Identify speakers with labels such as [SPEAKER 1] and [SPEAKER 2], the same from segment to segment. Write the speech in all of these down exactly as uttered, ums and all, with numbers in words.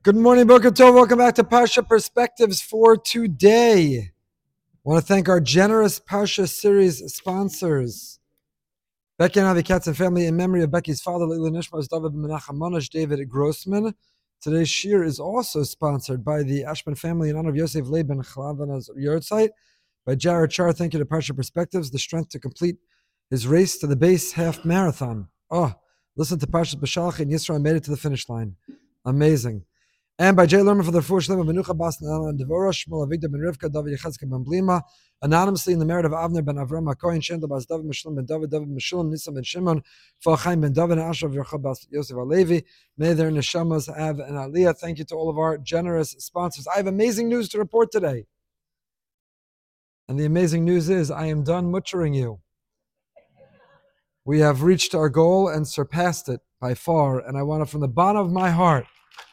[SPEAKER 1] Good morning, Boker Tov. Welcome back to Parsha Perspectives for today. I want to thank our generous Parsha series sponsors, Becky and Avi Katz and family, in memory of Becky's father, Leila Nishmas, David Menachem Monash, David Grossman. Today's shir is also sponsored by the Ashman family in honor of Yosef Laban Chalavan's Yortzeit, by Jared Char. Thank you to Parsha Perspectives, the strength to complete his race to the base half marathon. Oh, listen to Parsha B'Shalach and Yisrael made it to the finish line. Amazing. And by Jay Lerman for the full Shlema Benucha Bas and Devora Shmuel Avigdor Ben Rivka David Yechezkel Ben Blima, anonymously in the merit of Avner Ben Avram HaKohen Shendel Bas David Meshulam Ben David David Meshulam Nisam Ben Shimon Fal Chaim Ben David and Asher Yercha Bas Yosef Alevi. May their neshamas have an aliyah. Thank you to all of our generous sponsors. I have amazing news to report today, and the amazing news is I am done butchering you. We have reached our goal and surpassed it by far, and I want to, from the bottom of my heart.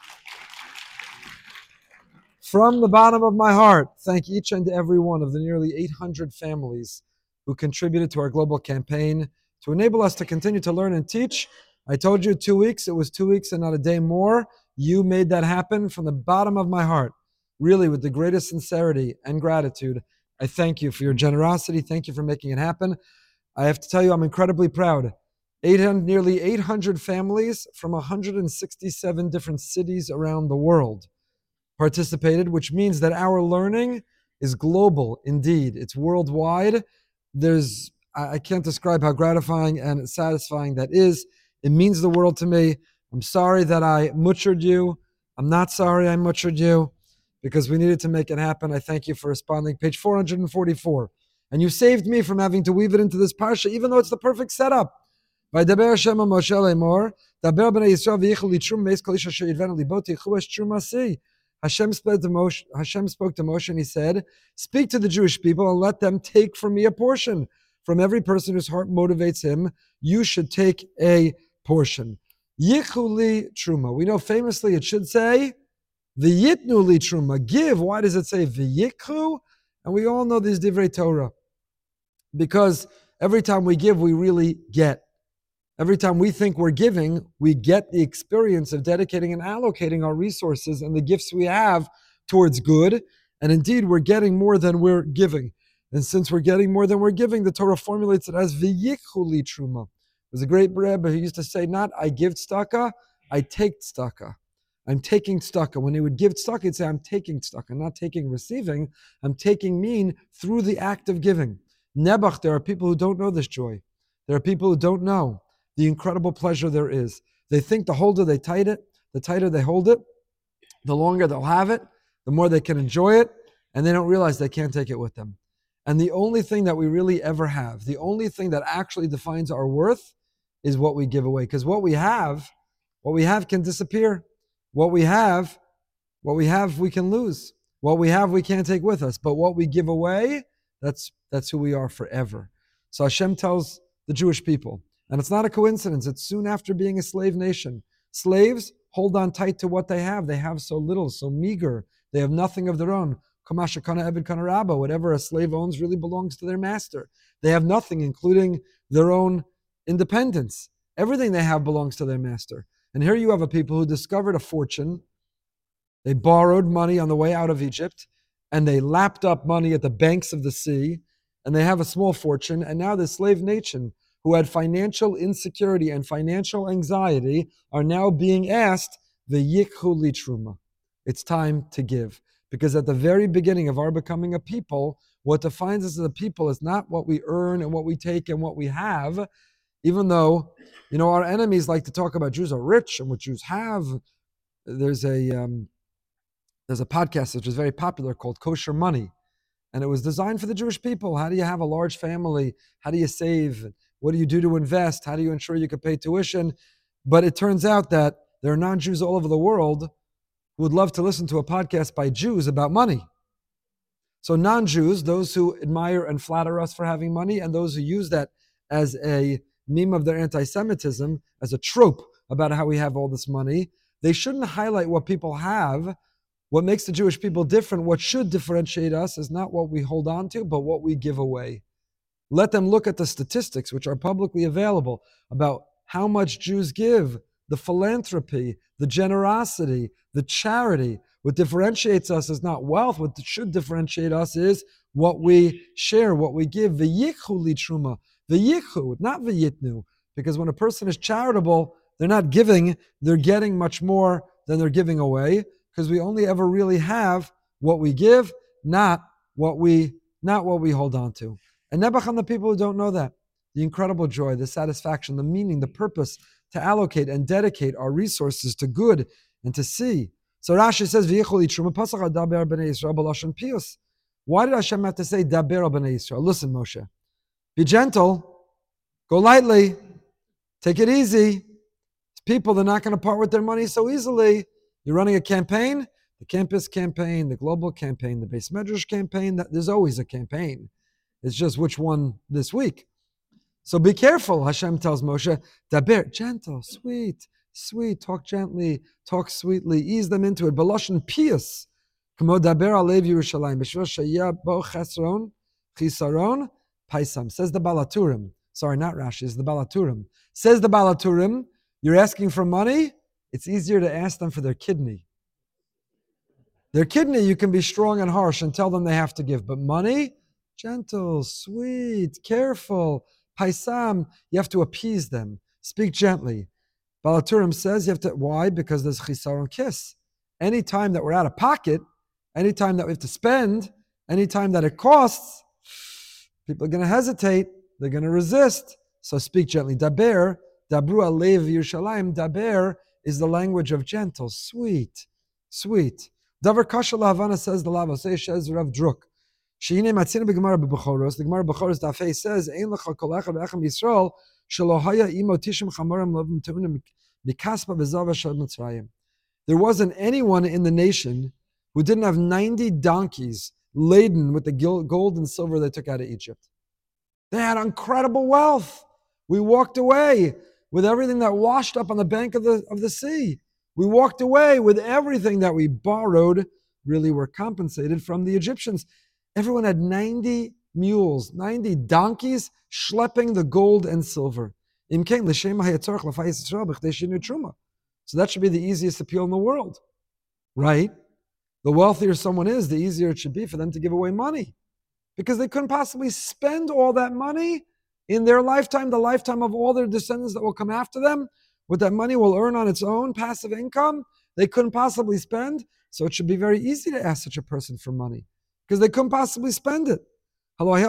[SPEAKER 1] From the bottom of my heart, thank each and every one of the nearly eight hundred families who contributed to our global campaign to enable us to continue to learn and teach. I told you two weeks, it was two weeks and not a day more. You made that happen from the bottom of my heart. Really, with the greatest sincerity and gratitude, I thank you for your generosity. Thank you for making it happen. I have to tell you, I'm incredibly proud. eight hundred, nearly eight hundred families from one hundred sixty-seven different cities around the world participated, which means that our learning is global indeed. It's worldwide. There's, I can't describe how gratifying and satisfying that is. It means the world to me. I'm sorry that I butchered you. I'm not sorry I butchered you because we needed to make it happen. I thank you for responding. Page four hundred forty-four. And you saved me from having to weave it into this parsha, even though it's the perfect setup. Vaydaber Hashem el Moshe lemor, daber b'nei Yisrael v'yichel litrum meis kol ish asher yidvenu libot yichu es trum asi. Hashem spoke, to Moshe, Hashem spoke to Moshe and he said, speak to the Jewish people and let them take from me a portion. From every person whose heart motivates him, you should take a portion. Yichu li truma. We know famously it should say, v'yitnu li truma. Give. Why does it say v'yikhu? And we all know these divrei Torah. Because every time we give, we really get. Every time we think we're giving, we get the experience of dedicating and allocating our resources and the gifts we have towards good. And indeed, we're getting more than we're giving. And since we're getting more than we're giving, the Torah formulates it as v'yikhu li truma. There's a great Rebbe who used to say, not I give tzedakah, I take tzedakah. I'm taking tzedakah. When he would give tzedakah, he'd say, I'm taking tzedakah, not taking receiving. I'm taking mean through the act of giving. Nebuch, there are people who don't know this joy. There are people who don't know the incredible pleasure there is. They think the holder they tight it, the tighter they hold it, the longer they'll have it, the more they can enjoy it, and they don't realize they can't take it with them. And the only thing that we really ever have, the only thing that actually defines our worth is what we give away. Because what we have, what we have can disappear. What we have, what we have we can lose. What we have we can't take with us. But what we give away, that's that's who we are forever. So Hashem tells the Jewish people, and it's not a coincidence. It's soon after being a slave nation. Slaves hold on tight to what they have. They have so little, so meager. They have nothing of their own. Whatever a slave owns really belongs to their master. They have nothing, including their own independence. Everything they have belongs to their master. And here you have a people who discovered a fortune. They borrowed money on the way out of Egypt, and they lapped up money at the banks of the sea, and they have a small fortune. And now the slave nation, who had financial insecurity and financial anxiety, are now being asked, v'yikhu li truma. It's time to give. Because at the very beginning of our becoming a people, what defines us as a people is not what we earn and what we take and what we have, even though, you know, our enemies like to talk about Jews are rich and what Jews have. There's a, um, there's a podcast which is very popular called Kosher Money. And it was designed for the Jewish people. How do you have a large family? How do you save? What do you do to invest? How do you ensure you can pay tuition? But it turns out that there are non-Jews all over the world who would love to listen to a podcast by Jews about money. So non-Jews, those who admire and flatter us for having money, and those who use that as a meme of their anti-Semitism, as a trope about how we have all this money, they shouldn't highlight what people have. What makes the Jewish people different, what should differentiate us, is not what we hold on to, but what we give away. Let them look at the statistics, which are publicly available, about how much Jews give the philanthropy, the generosity, the charity. What differentiates us is not wealth. What should differentiate us is what we share, what we give. V'yichu li truma. V'yichu, not v'yitnu. Because when a person is charitable, they're not giving, they're getting much more than they're giving away. Because we only ever really have what we give, not what we not what we hold on to. And Nebuch on the people who don't know that. The incredible joy, the satisfaction, the meaning, the purpose to allocate and dedicate our resources to good and to see. So Rashi says, why did Hashem have to say daber al b'nei Yisrael? Listen, Moshe, be gentle, go lightly, take it easy. People, they're not going to part with their money so easily. You're running a campaign, the campus campaign, the global campaign, the Beis Medrash campaign. There's always a campaign. It's just which one this week. So be careful, Hashem tells Moshe, daber, gentle, sweet, sweet, talk gently, talk sweetly, ease them into it. Baloshin pious, kamo daber alev Yerushalayim, b'shvil sheyah bo chesron, chisaron, paisam. Says the Balaturim. Sorry, not Rashi, it's the Balaturim. Says the Balaturim, you're asking for money, it's easier to ask them for their kidney. Their kidney, you can be strong and harsh and tell them they have to give. But money, gentle, sweet, careful, paisam, you have to appease them. Speak gently. Balaturim says you have to, why? Because there's chisaron kiss. Any time that we're out of pocket, any time that we have to spend, any time that it costs, people are going to hesitate. They're going to resist. So speak gently. Daber, dabru alev Yerushalayim, daber is the language of gentle, sweet, sweet. Davar kasha lahavana, says the Lava, says Rav Druk. Sheine matzina b'gemara b'Bechoros. The Gemara Bechoros Dafei says, "Ein lecha kol echad v'echem Yisrael shelo haya imo tishim chamarim levim te'unim mikaspa v'zava shel Mitzrayim." There wasn't anyone in the nation who didn't have ninety donkeys laden with the gold and silver they took out of Egypt. They had incredible wealth. We walked away with everything that washed up on the bank of the, of the sea. We walked away with everything that we borrowed, really were compensated from the Egyptians. Everyone had ninety mules, ninety donkeys schlepping the gold and silver. So that should be the easiest appeal in the world, right? The wealthier someone is, the easier it should be for them to give away money, because they couldn't possibly spend all that money in their lifetime, the lifetime of all their descendants that will come after them. What that money will earn on its own passive income, they couldn't possibly spend. So it should be very easy to ask such a person for money, because they couldn't possibly spend it. Why?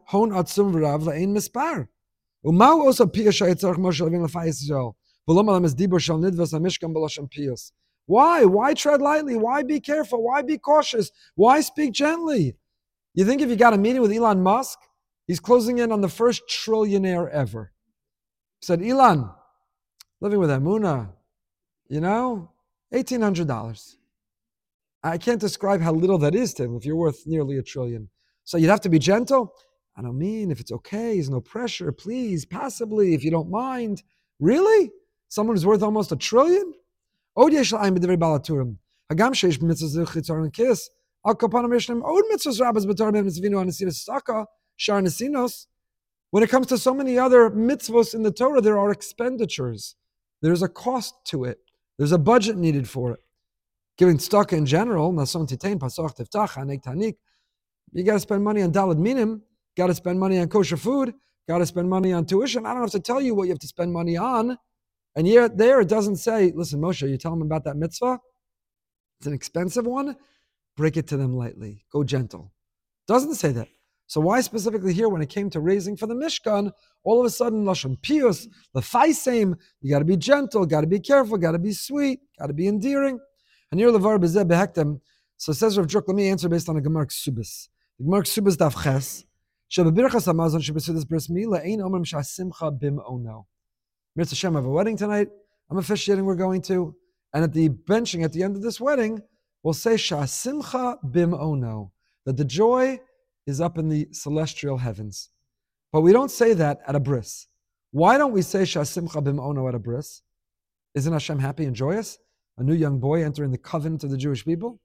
[SPEAKER 1] Why tread lightly? Why be careful? Why be cautious? Why speak gently? You think if you got a meeting with Elon Musk, he's closing in on the first trillionaire ever. He said, Elon, living with Emunah, you know, eighteen hundred dollars. I can't describe how little that is to him if you're worth nearly a trillion. So you'd have to be gentle. I don't mean, if it's okay, there's no pressure, please, passively, if you don't mind. Really? Someone who's worth almost a trillion? Od yesh la'ayim b'divrei balaturim. Hagam sheish b'mitzvah chitzar kiss. Al kapanam yeshnem od mitzvahs rabbis b'tar ben mitzvino anasinos staka shar nasinos. When it comes to so many other mitzvahs in the Torah, there are expenditures. There's a cost to it. There's a budget needed for it. Giving tzedakah in general, nason titain, pasach tiftach, hanek tanik. You got to spend money on daled minim. Got to spend money on kosher food. Got to spend money on tuition. I don't have to tell you what you have to spend money on. And yet there it doesn't say, listen, Moshe, you tell them about that mitzvah. It's an expensive one. Break it to them lightly. Go gentle. Doesn't say that. So why specifically here, when it came to raising for the Mishkan, all of a sudden, Lashon Pius, the Faisim, you got to be gentle, got to be careful, got to be sweet, got to be endearing. And here, Levar Bezeh Behektem. So says Rav Druk, let me answer based on a Gemara Ksubis. The Gemara Ksubis Daf Ches. Shebebirchas Hamazon Shebesudis Bris Mila Ein Omrim Shasimcha Bim Ono. Mitzvah Hashem, I have a wedding tonight. I'm officiating, we're going to. And at the benching at the end of this wedding, we'll say Shasimcha Bim Ono. That the joy is up in the celestial heavens. But we don't say that at a bris. Why don't we say Shasimcha Bim Ono at a bris? Isn't Hashem happy and joyous? A new young boy entering the covenant of the Jewish people?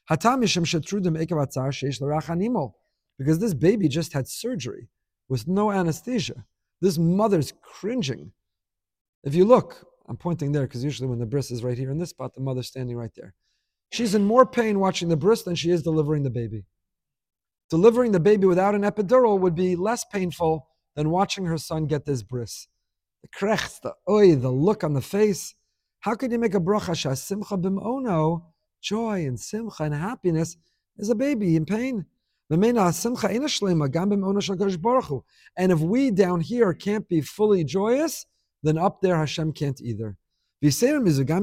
[SPEAKER 1] Because this baby just had surgery with no anesthesia. This mother's cringing. If you look I'm pointing there because usually when the bris is right here in this spot, the mother's standing right there. She's in more pain watching the bris than she is delivering the baby. Delivering the baby without an epidural would be less painful than watching her son get this bris. The krechts, the oi, the look on the face. How could you make a bracha shas simcha b'mono, joy and simcha and happiness, is a baby in pain? And if we down here can't be fully joyous, then up there Hashem can't either. We have a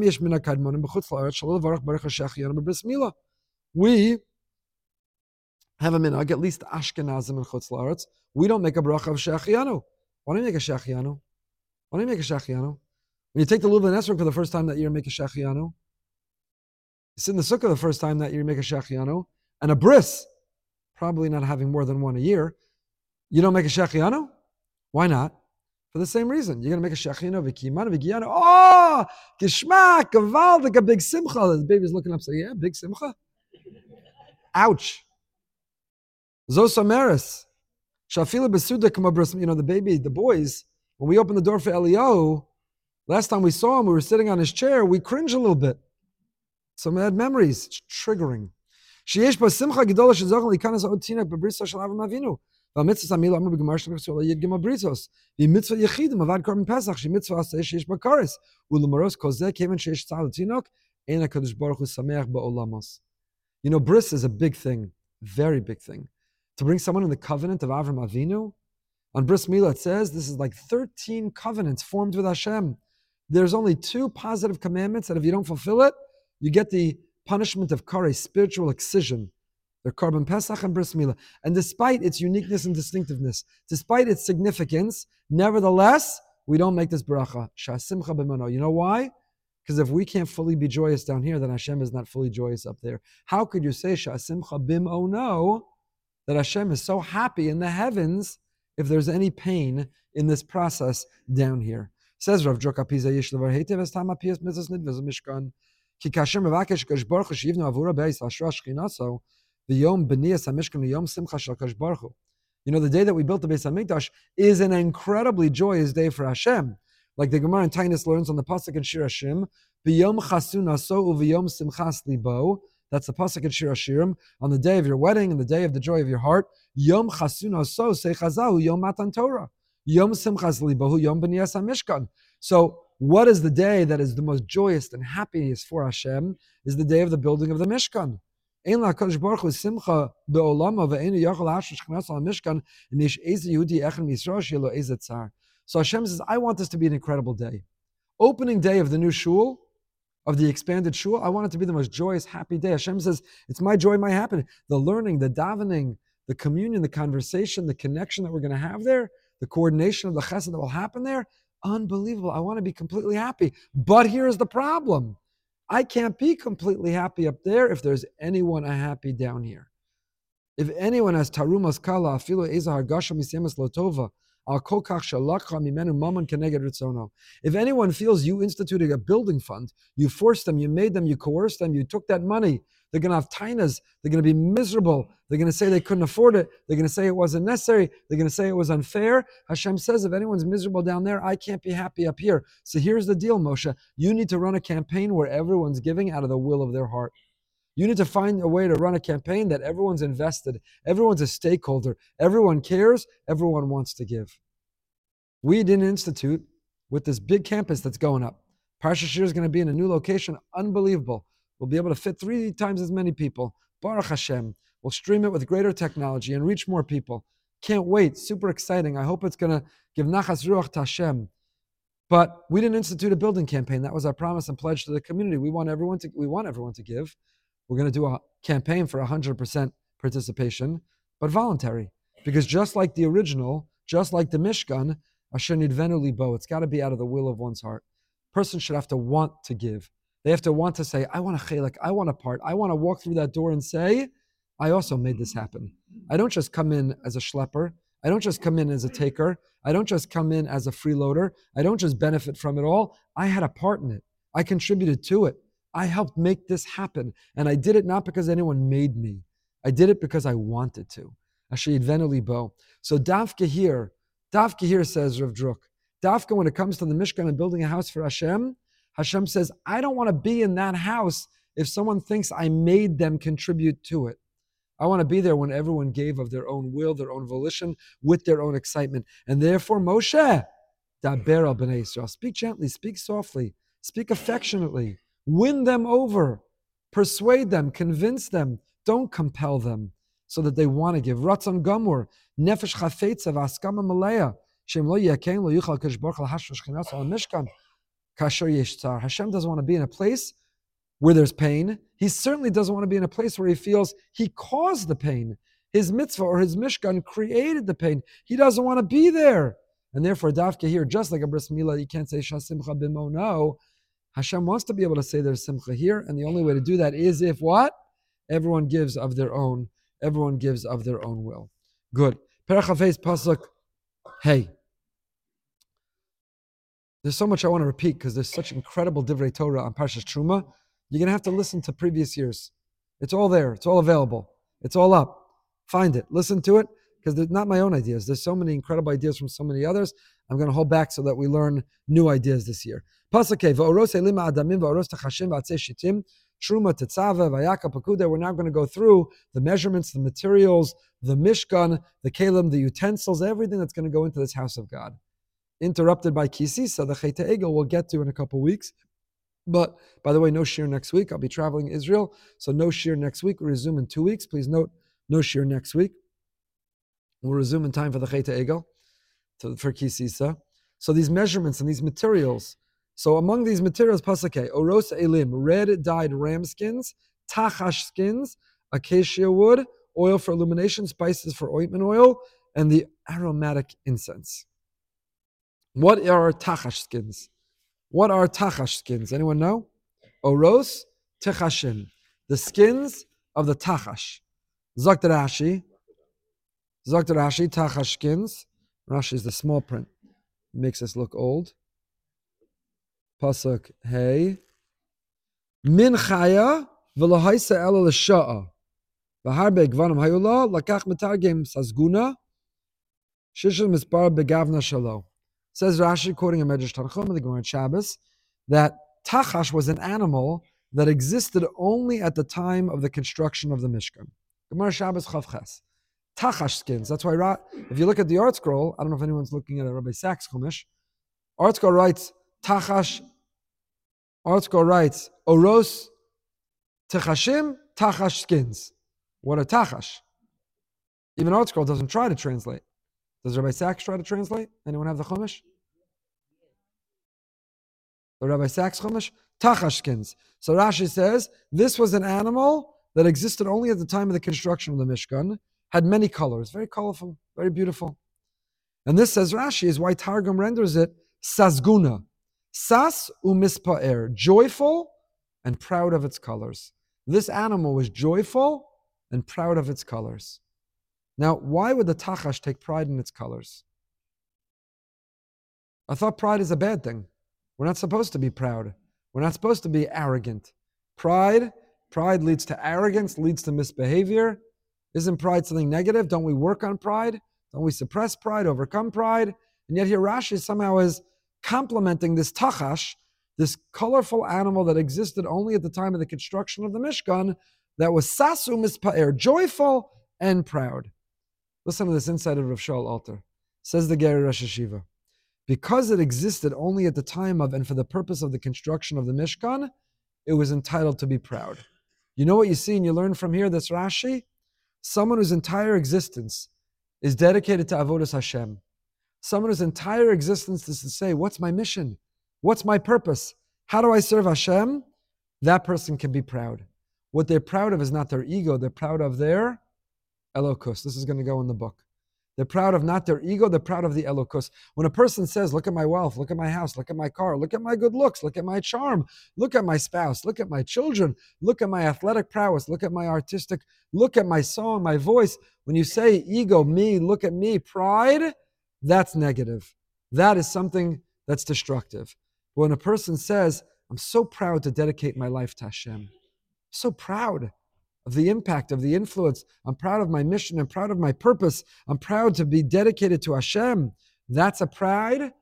[SPEAKER 1] minhag, at least Ashkenazim and Chutz La'aretz. We don't make a bracha of shechianu. Why don't you make a shechianu? Why don't you make a shechianu? When you take the Luv and Esrog for the first time that year, make a shechianu. You sit in the sukkah the first time that year, make a shechianu. And a bris, probably not having more than one a year, you don't make a shechianu? Why not? For the same reason. You're going to make a shechianu, v'kiyimanu, v'kiyanu. Oh, geshmak, gavaldik, a big simcha. The baby's looking up saying, yeah, big simcha. Ouch. Zosameris. Shafila besuda kamabris. You know, the baby, the boys, when we opened the door for Eliyahu, last time we saw him, we were sitting on his chair, we cringe a little bit. Some bad memories. It's triggering. Sheyesh ba simcha gedola shezachal likanas od tinak bebrisa shel Avram Avinu. V'amitzvah amil amru b'gemar shel Yisrael yid gima brisos. V'mitzvah yechidim avad korban pesach shemitzvah aseh sheyesh bakaris. U'lemaros kozeh kevan sheyesh tzal tinok ein hakadosh baruch hu sameach ba'olamos. You know, bris is a big thing, very big thing. To bring someone in the covenant of Avram Avinu, on Bris Milah it says this is like thirteen covenants formed with Hashem. There's only two positive commandments that if you don't fulfill it, you get the punishment of kare, spiritual excision. They're Korban Pesach and Bris Milah. And despite its uniqueness and distinctiveness, despite its significance, nevertheless, we don't make this bracha. Sha'simcha b'mano. You know why? Because if we can't fully be joyous down here, then Hashem is not fully joyous up there. How could you say Sha'simcha b'mono, that Hashem is so happy in the heavens if there's any pain in this process down here? Says Rav Druk Apiza Yesh Levar Heitev Es Tam Apiyas Mitzvos Nidvos Mishkan Ki Kasher Mevakesh Kadosh Baruch Hu Sheyivnu Avura Beis Ashra Shchinaso V'Yom B'niyas HaMishkan V'Yom Simcha Shel Kadosh Baruch Hu. You know, the day that we built the Beis HaMikdash is an incredibly joyous day for Hashem. Like the Gemara in Tainus learns on the pasuk in Shir Hashim, V'Yom Chasu Naso U'V'Yom Simchas Libo. That's the pasuk in Shir Hashirim. On the day of your wedding and the day of the joy of your heart, Yom Chasuna So Say Chazahu Yom Matan Torah. Yom Simchas Libahu Yom B'niyas HaMishkan. So, what is the day that is the most joyous and happiest for Hashem? Is the day of the building of the Mishkan. Ein LaKadosh Baruch Hu Simcha Be'olama Ve'enu Yachol Hashur Shechnas Al Mishkan Nish Eze Yehudi Echad Yisrael Shelo Eze Tzar. So Hashem says, I want this to be an incredible day. Opening day of the new shul, of the expanded shul, I want it to be the most joyous, happy day. Hashem says, it's my joy, my happiness. The learning, the davening, the communion, the conversation, the connection that we're going to have there, the coordination of the chesed that will happen there, unbelievable. I want to be completely happy. But here's the problem. I can't be completely happy up there if there's anyone unhappy down here. If anyone has tarumas kala, afilo eza hargasha misyemas lotova, if anyone feels you instituted a building fund, you forced them, you made them, you coerced them, you took that money, they're going to have tainas, they're going to be miserable, they're going to say they couldn't afford it, they're going to say it wasn't necessary, they're going to say it was unfair. Hashem says if anyone's miserable down there, I can't be happy up here. So here's the deal, Moshe. You need to run a campaign where everyone's giving out of the will of their heart. You need to find a way to run a campaign that everyone's invested, everyone's a stakeholder, everyone cares, everyone wants to give. We did an institute with this big campus that's going up. Parsha Shir is going to be in a new location, unbelievable. We'll be able to fit three times as many people. Baruch Hashem. We'll stream it with greater technology and reach more people. Can't wait, super exciting. I hope it's going to give nachas ruach to Hashem. But we didn't institute a building campaign. That was our promise and pledge to the community. We want everyone to, we want everyone to give. We're going to do a campaign for one hundred percent participation, but voluntary. Because just like the original, just like the Mishkan, Asher nidvenu libo, it's got to be out of the will of one's heart. Person should have to want to give. They have to want to say, I want a chelek, I want a part. I want to walk through that door and say, I also made this happen. I don't just come in as a schlepper. I don't just come in as a taker. I don't just come in as a freeloader. I don't just benefit from it all. I had a part in it. I contributed to it. I helped make this happen. And I did it not because anyone made me. I did it because I wanted to. Asher yidvenu libo. So Davke here, Davke here says Rav Druk, Dafka, when it comes to the Mishkan and building a house for Hashem, Hashem says, I don't want to be in that house if someone thinks I made them contribute to it. I want to be there when everyone gave of their own will, their own volition, with their own excitement. And therefore, Moshe, Daber al b'nei Yisrael, speak gently, speak softly, speak affectionately, win them over, persuade them, convince them, don't compel them so that they want to give. Ratzon Gamur, Nefesh Chafetza, V'askama Malaya, Shem lo yakein lo yuchal Kadosh Baruch Hu lahashvash Shchinas al Mishkan, kasher yesh tzar. Hashem doesn't want to be in a place where there's pain. He certainly doesn't want to be in a place where he feels he caused the pain. His mitzvah or his Mishkan created the pain. He doesn't want to be there. And therefore, Dafka here, just like a bris milah, you can't say Shasimcha b'mo. No, Hashem wants to be able to say there's simcha here, and the only way to do that is if what? Everyone gives of their own. Everyone gives of their own will. Good. Perach Hafez pasuk. Hey. There's so much I want to repeat because there's such incredible divrei Torah on Parshas Truma. You're going to have to listen to previous years. It's all there. It's all available. It's all up. Find it. Listen to it because they're not my own ideas. There's so many incredible ideas from so many others. I'm going to hold back so that we learn new ideas this year. Pasuk va'oros elima adamim va'oros tachashim va'atzei shitim truma tetzava va'yaka pakuda. We're now going to go through the measurements, the materials, the mishkan, the kelim, the utensils, everything that's going to go into this house of God. Interrupted by Kisisa, the Chet Egel we'll get to in a couple weeks. But, by the way, no shir next week. I'll be traveling to Israel, so no shir next week. We'll resume in two weeks. Please note, no shir next week. We'll resume in time for the Chet Egel, to, for Kisisa. So these measurements and these materials. So among these materials, Pasake, Oros Elim, red dyed ram skins, Tachash skins, acacia wood, oil for illumination, spices for ointment oil, and the aromatic incense. What are tachash skins? What are tachash skins? Anyone know? Oros techashim. The skins of the tachash. Zakt Rashi. Zakt Rashi, tachash skins. Rashi is the small print. Makes us look old. Pasuk, hey. Min chaya v'lahaisa ela l'sha'a. V'harbe gvanim hayula lakach metargem sazguna. Shishel mispar begavna shalo. Says Rashi, quoting a Medrash Tanchum in the Gemara Shabbos, that Tachash was an animal that existed only at the time of the construction of the Mishkan. Gemara Shabbos Chavches. Tachash skins. That's why, if you look at the Art Scroll, I don't know if anyone's looking at a Rabbi Sachs Chumash, Art Scroll writes, Tachash, Art Scroll writes, Oros Techashim, Tachash skins. What are Tachash? Even Art Scroll doesn't try to translate. Does Rabbi Sachs try to translate? Anyone have the Chumash? The Rabbi Sachs Chumash? Tachash skins. So Rashi says, this was an animal that existed only at the time of the construction of the Mishkan, had many colors, very colorful, very beautiful. And this, says Rashi, is why Targum renders it Sazguna. Sas umispa'er, joyful and proud of its colors. This animal was joyful and proud of its colors. Now, why would the Tachash take pride in its colors? I thought pride is a bad thing. We're not supposed to be proud. We're not supposed to be arrogant. Pride, pride leads to arrogance, leads to misbehavior. Isn't pride something negative? Don't we work on pride? Don't we suppress pride, overcome pride? And yet here Rashi somehow is complimenting this Tachash, this colorful animal that existed only at the time of the construction of the Mishkan, that was Sasu Mispa'er, joyful and proud. Listen to this insight of Rav Shaul Alter. Says the Geri Rosh Hashiva. Because it existed only at the time of and for the purpose of the construction of the Mishkan, it was entitled to be proud. You know what you see and you learn from here, this Rashi? Someone whose entire existence is dedicated to Avodas Hashem. Someone whose entire existence is to say, what's my mission? What's my purpose? How do I serve Hashem? That person can be proud. What they're proud of is not their ego, they're proud of their Elokus. This is going to go in the book. They're proud of not their ego, they're proud of the Elokus. When a person says, look at my wealth, look at my house, look at my car, look at my good looks, look at my charm, look at my spouse, look at my children, look at my athletic prowess, look at my artistic, look at my song, my voice. When you say ego, me, look at me, pride, that's negative. That is something that's destructive. But when a person says, I'm so proud to dedicate my life to Hashem, so proud of the impact, of the influence. I'm proud of my mission. I'm proud of my purpose. I'm proud to be dedicated to Hashem. That's a pride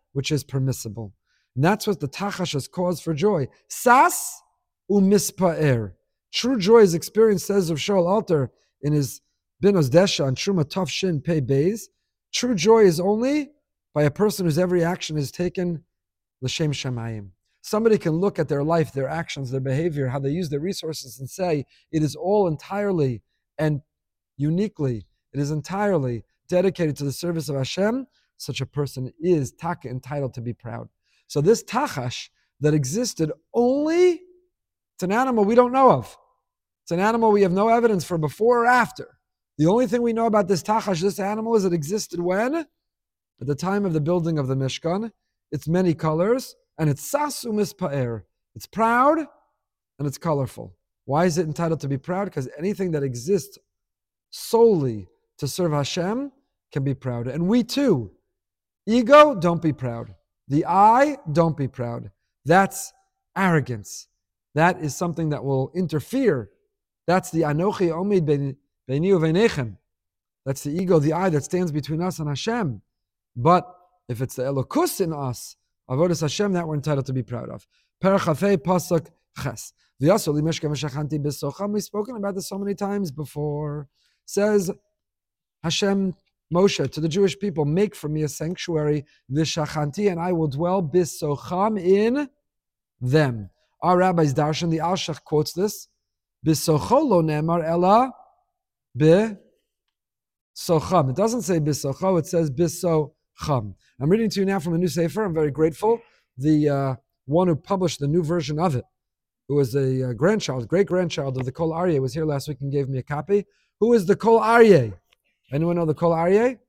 [SPEAKER 1] which is permissible. And that's what the tachash is cause for joy. Sas u'mispa'er. True joy is experienced, says of Shaul Alter in his Binos Desha and Truma Tov Shin Pei Beis. True joy is only by a person whose every action is taken l'shem shamayim. Somebody can look at their life, their actions, their behavior, how they use their resources and say, it is all entirely and uniquely, it is entirely dedicated to the service of Hashem. Such a person is taka entitled to be proud. So this tachash that existed only, it's an animal we don't know of. It's an animal we have no evidence for before or after. The only thing we know about this tachash, this animal, is it existed when? At the time of the building of the Mishkan. It's many colors, and it's sasu mispa'er. It's proud, and it's colorful. Why is it entitled to be proud? Because anything that exists solely to serve Hashem can be proud. And we too. Ego, don't be proud. The I, don't be proud. That's arrogance. That is something that will interfere. That's the Anochi Omid Beini Uveinechem. That's the ego, the I that stands between us and Hashem. But if it's the Elokus in us, Avodas Hashem, that we're entitled to be proud of. Perachafei Pasuk Ches. We've spoken about this so many times before. Says Hashem Moshe to the Jewish people, make for me a sanctuary, v'shachanti, and I will dwell bisocham in them. Our rabbis Darshan, the Alshach quotes this. Bisocho lo nemar ela bisocham. It doesn't say bisocho, it says bisocham. I'm reading to you now from a new sefer. I'm very grateful. The uh, one who published the new version of it, who was a uh, grandchild, great-grandchild of the Kol Aryeh, was here last week and gave me a copy. Who is the Kol Aryeh? Anyone know the Kol Aryeh?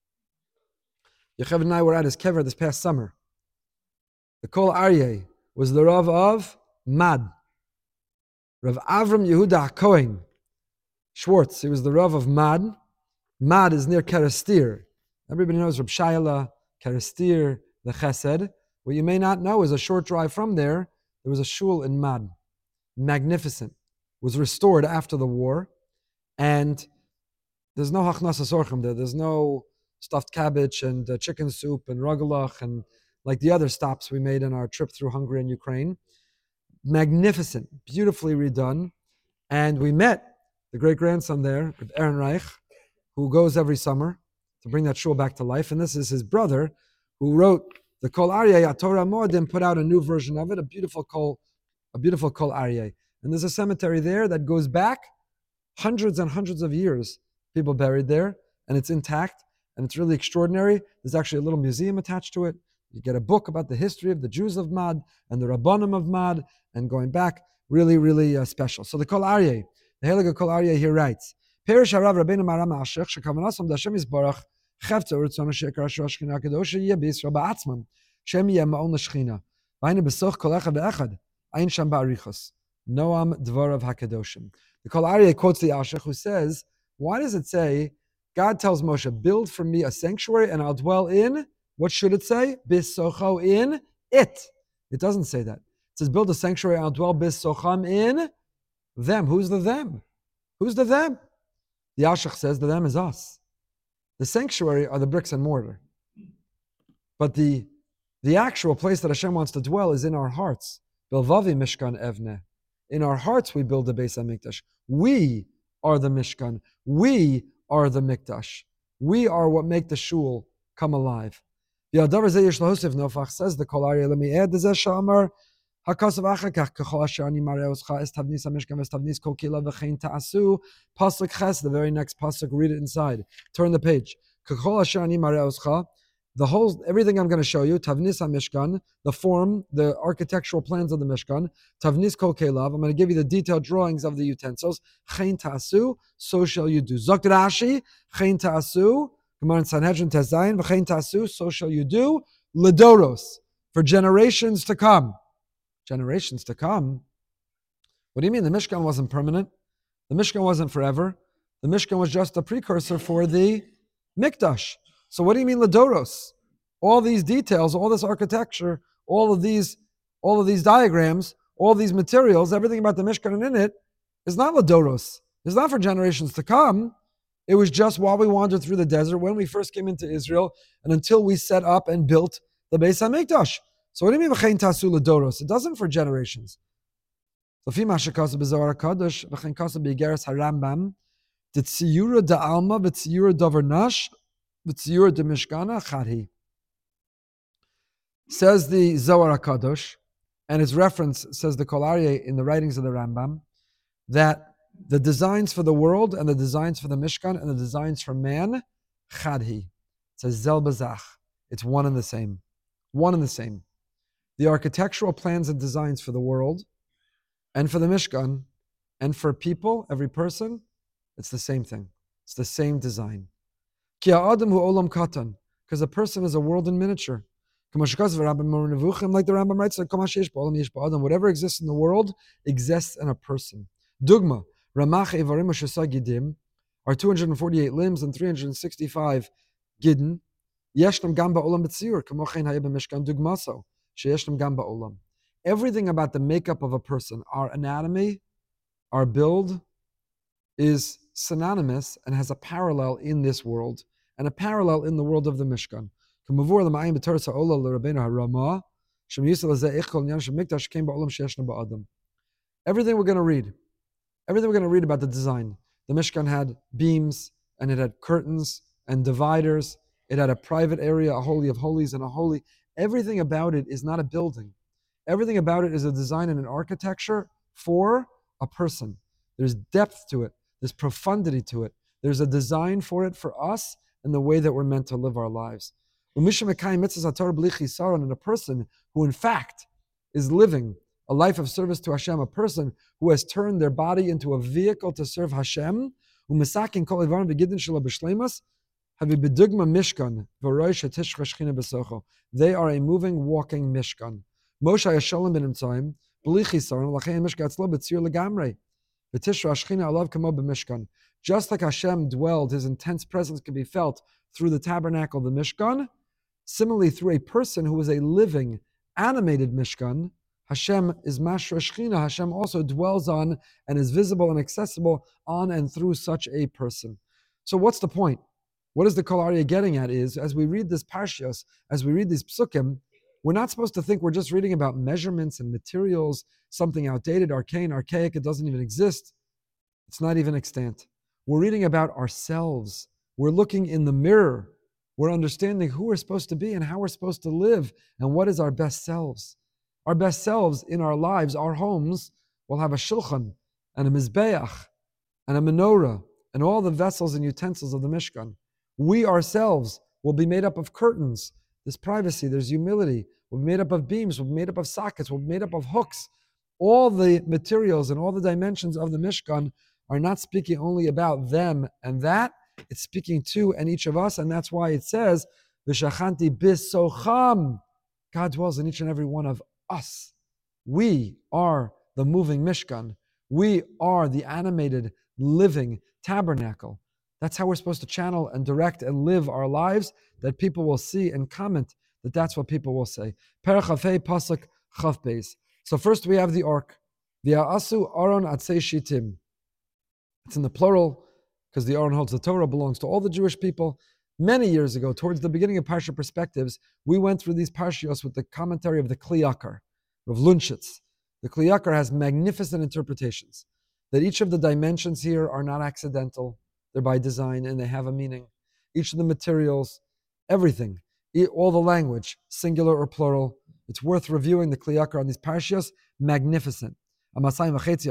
[SPEAKER 1] Yocheved and I were at his kever this past summer. The Kol Aryeh was the Rav of Mad. Rav Avram Yehuda HaKohen Schwartz. He was the Rav of Mad. Mad is near Kerestir. Everybody knows Reb Shayla, Kerestir, the Chesed. What you may not know is a short drive from there, there was a shul in Mad. Magnificent. Was restored after the war. And there's no hachnasas orchim there. There's no stuffed cabbage and uh, chicken soup and rugelach and like the other stops we made in our trip through Hungary and Ukraine. Magnificent, beautifully redone. And we met the great-grandson there, Aaron Reich, who goes every summer to bring that shul back to life. And this is his brother who wrote the Kol Aryeh at Torah Moedim, put out a new version of it, a beautiful Kol, a beautiful Kol Aryeh. And there's a cemetery there that goes back hundreds and hundreds of years. People buried there, and it's intact, and it's really extraordinary. There's actually a little museum attached to it. You get a book about the history of the Jews of Mad and the Rabbanim of Mad, and going back, really, really uh, special. So the Kol Aryeh, the Heilige Kol Aryeh here writes, Perish Harav Rabbeinu Maram Ashech, Shekavanasam D'Hashem Yisbarach, Chefta Uritzono Shekar Shua Shechina Kedosha Yeh B'Yisrael Ba'atzmam, Shem Yeh Ma'on L'Shechina, V'ayne B'soch Kol Echad V'Echad, Ayin Sham Ba'arichos, Noam Dvarav HaKadoshim. The Kol Aryeh quotes the Ashech who says, why does it say, God tells Moshe, build for me a sanctuary and I'll dwell in, what should it say? Bisocho in it. It doesn't say that. It says, build a sanctuary and I'll dwell bisocham in them. Who's the them? Who's the them? The Ashach says the them is us. The sanctuary are the bricks and mortar. But the, the actual place that Hashem wants to dwell is in our hearts. Bilvavi Mishkan Evne. In our hearts we build the Beis HaMikdash. We are the Mishkan. We are the Mikdash. We are what make the shul come alive. Says the Kol Aryeh, let me add the Zeh Shamar, Hakasav Achakach, Kechol Asher Ani Mareh Oscha, Es Tavnis HaMishkan, Es Tavnis Kol Kila V'chein Ta'asu, Pasuk Ches, the very next Pasuk, read it inside. Turn the page. Kechol Asher Ani Mareh Oscha, the whole, everything I'm going to show you, Tavnis HaMishkan, the form, the architectural plans of the Mishkan, Tavnis Kol Kelav, I'm going to give you the detailed drawings of the utensils, Chein Ta'asu, so shall you do. Zok Rashi, Chein Ta'asu, Gemara in Sanhedrin Tezayin, V'chein Ta'asu, so shall you do, Ledoros, for generations to come. Generations to come? What do you mean? The Mishkan wasn't permanent. The Mishkan wasn't forever. The Mishkan was just a precursor for the Mikdash. So what do you mean Ledoros? All these details, all this architecture, all of these, all of these diagrams, all these materials, everything about the Mishkan and in it is not Ledoros. It's not for generations to come. It was just while we wandered through the desert, when we first came into Israel, and until we set up and built the Beis HaMikdash. So what do you mean v'chein tasu l'doros? It doesn't for generations. So fima shekasa b'Zohar HaKadosh v'chein kasa b'Igeres HaRambam T'tziyura da'alma v'tziyura davar nash v'tziyura demishkana chadhi. Says the Zohar HaKadosh, and its reference, says the Kol Aryeh in the writings of the Rambam, that the designs for the world and the designs for the Mishkan and the designs for man, chadhi. It says zel bazach. It's one and the same. One and the same. The architectural plans and designs for the world and for the Mishkan and for people, every person, it's the same thing. It's the same design. Ki ha'adam hu olam katan, because a person is a world in miniature. Like the Rambam writes, whatever exists in the world exists in a person. Dugma, Ramach Evarim Shasa Gidim are two hundred forty-eight limbs and three hundred sixty-five gidin. Yeshnam Gamba Olam B'Tziyur, Kamochein Hayab Mishkan Dugmaso, Sheyeshnam Gamba Olam. Everything about the makeup of a person, our anatomy, our build, is synonymous and has a parallel in this world and a parallel in the world of the Mishkan. Everything we're going to read, everything we're going to read about the design. The Mishkan had beams and it had curtains and dividers. It had a private area, a holy of holies and a holy. Everything about it is not a building. Everything about it is a design and an architecture for a person. There's depth to it. There's profundity to it. There's a design for it for us and the way that we're meant to live our lives. And a person who in fact is living a life of service to Hashem, a person who has turned their body into a vehicle to serve Hashem, they are a moving, walking Mishkan. Just like Hashem dwelled, His intense presence can be felt through the tabernacle, the Mishkan. Similarly, through a person who is a living, animated Mishkan, Hashem is Mashra Shechina. Hashem also dwells on and is visible and accessible on and through such a person. So what's the point? What is the Kol Aryeh getting at is, as we read this Parshios, as we read these Psukim, we're not supposed to think we're just reading about measurements and materials, something outdated, arcane, archaic, it doesn't even exist. It's not even extant. We're reading about ourselves. We're looking in the mirror. We're understanding who we're supposed to be and how we're supposed to live and what is our best selves. Our best selves in our lives, our homes, will have a shulchan and a mizbeach and a menorah and all the vessels and utensils of the Mishkan. We ourselves will be made up of curtains. There's privacy, there's humility. We'll be made up of beams, we'll be made up of sockets, we'll be made up of hooks. All the materials and all the dimensions of the Mishkan are not speaking only about them and that. It's speaking to and each of us, and that's why it says, V'shachanti bisocham. God dwells in each and every one of us. We are the moving Mishkan. We are the animated, living tabernacle. That's how we're supposed to channel and direct and live our lives, that people will see and comment that that's what people will say. Perach Hafei Pasuk Chaf Beis. So first we have the Ark. V'ya'asu Aron Atzei Shitim. It's in the plural, because the Aron holds the Torah, belongs to all the Jewish people. Many years ago, towards the beginning of Parsha Perspectives, we went through these Parshios with the commentary of the Kli Yakar, of Lunchitz. The Kli Yakar has magnificent interpretations, that each of the dimensions here are not accidental, they're by design and they have a meaning. Each of the materials, everything, all the language, singular or plural, it's worth reviewing the Kli Yakar on these Parshios, magnificent. Why are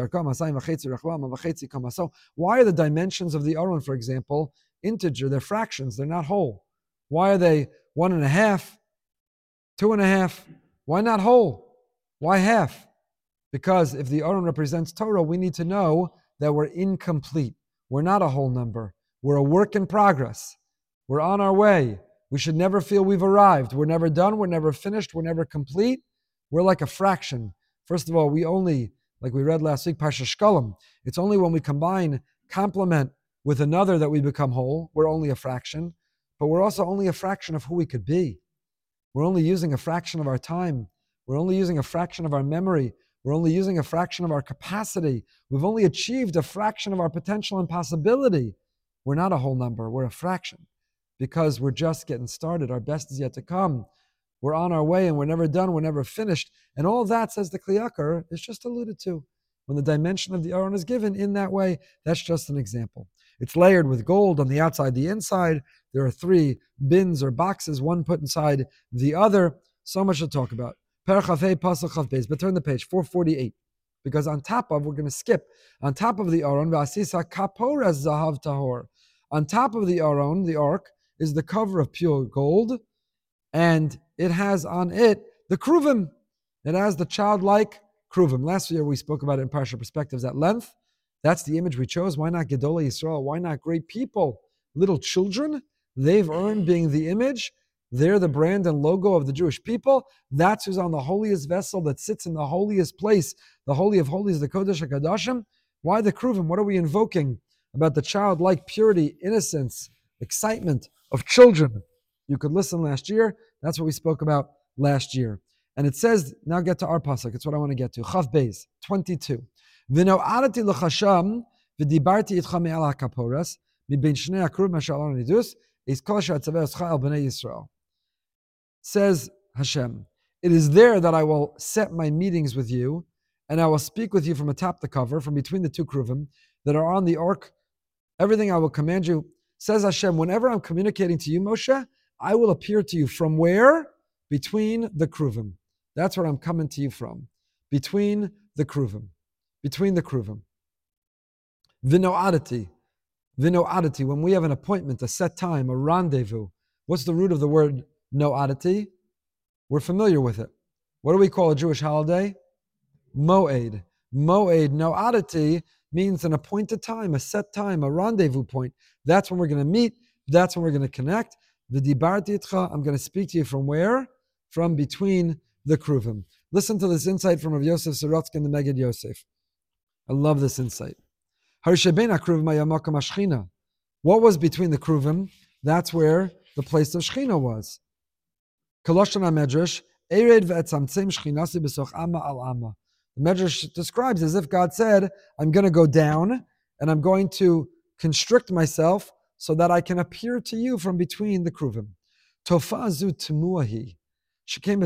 [SPEAKER 1] the dimensions of the Aron, for example, integer? They're fractions, they're not whole. Why are they one and a half, two and a half? Why not whole? Why half? Because if the Aron represents Torah, we need to know that we're incomplete. We're not a whole number. We're a work in progress. We're on our way. We should never feel we've arrived. We're never done, we're never finished, we're never complete. We're like a fraction. First of all, we only, like we read last week, Parsha Shkalim, it's only when we combine complement with another that we become whole. We're only a fraction, but we're also only a fraction of who we could be. We're only using a fraction of our time. We're only using a fraction of our memory. We're only using a fraction of our capacity. We've only achieved a fraction of our potential and possibility. We're not a whole number. We're a fraction because we're just getting started. Our best is yet to come. we're on our way and we're never done, we're never finished. And all that, says the Kli Yakar, is just alluded to. When the dimension of the Aron is given in that way, that's just an example. It's layered with gold on the outside, the inside. There are three bins or boxes, one put inside the other. So much to talk about. Perach Chafei Pasuk Chav Beis. But turn the page, four forty-eight. Because on top of, we're going to skip, on top of the Aron, V'asisa Kaporas Zahav Tahor. On top of the Aron, the ark, is the cover of pure gold, and it has on it the Kruvim. It has the childlike Kruvim. Last year we spoke about it in Parsha Perspectives at length. That's the image we chose. Why not Gedolei Yisrael? Why not great people? Little children, they've earned being the image. They're the brand and logo of the Jewish people. That's who's on the holiest vessel that sits in the holiest place, the Holy of Holies, the Kodesh HaKadoshim. Why the Kruvim? What are we invoking about the childlike purity, innocence, excitement of children? You could listen last year. That's what we spoke about last year. And it says, now get to our pasuk. It's what I want to get to. Chav Beis, twenty-two. V'no'arati l'chasham v'dibarti itcha me'al ha'kaporas mibein shnei ha'kruv mashal aron nidus is kol she'atzaveh oscha el b'nei Yisrael. Says Hashem, it is there that I will set my meetings with you, and I will speak with you from atop the cover, from between the two kruvim that are on the ark. Everything I will command you, says Hashem, whenever I'm communicating to you, Moshe, I will appear to you from where? Between the kruvim. That's where I'm coming to you from. Between the kruvim. Between the kruvim. Vino'adati. Vino'adati. When we have an appointment, a set time, a rendezvous. What's the root of the word no'adati? We're familiar with it. What do we call a Jewish holiday? Moed. Moed, no'adati, means an appointed time, a set time, a rendezvous point. That's when we're going to meet. That's when we're going to connect. V'dibarti itcha, I'm going to speak to you from where? From between the kruvim. Listen to this insight from Rav Yosef Sorotsky in the Megid Yosef. I love this insight. What was between the kruvim? That's where the place of Shechina was. Koloshana Medrash, Ered ve'etzamtzem Shechinasi b'soch amma al amma. The Medrash describes as if God said, I'm going to go down and I'm going to constrict myself so that I can appear to you from between the kruvim. Tofa zu temuahi. If you were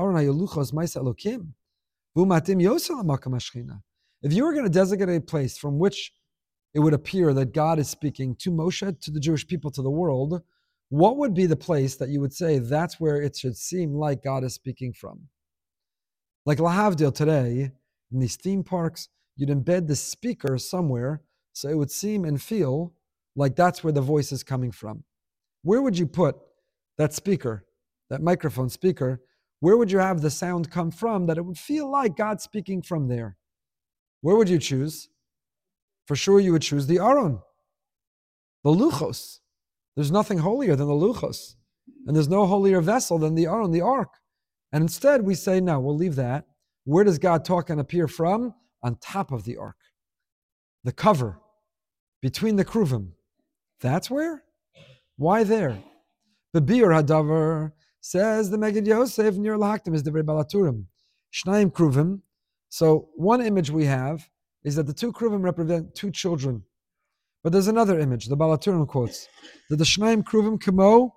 [SPEAKER 1] going to designate a place from which it would appear that God is speaking to Moshe, to the Jewish people, to the world, what would be the place that you would say that's where it should seem like God is speaking from? Like Lahavdil today, in these theme parks, you'd embed the speaker somewhere so it would seem and feel like that's where the voice is coming from. Where would you put that speaker? That microphone speaker, where would you have the sound come from that it would feel like God speaking from there? Where would you choose? For sure you would choose the Aron, the Luchos. There's nothing holier than the Luchos. And there's no holier vessel than the Aron, the Ark. And instead we say, no, we'll leave that. Where does God talk and appear from? On top of the Ark. The cover, between the Kruvim. That's where? Why there? The Bir Hadavar, says the Megid Yosef, near Lahaktim is the Divrei Balaturim. Shnaim Kruvim. So one image we have is that the two Kruvim represent two children. But there's another image, the Balaturim quotes, that the Shnaim Kruvim kamo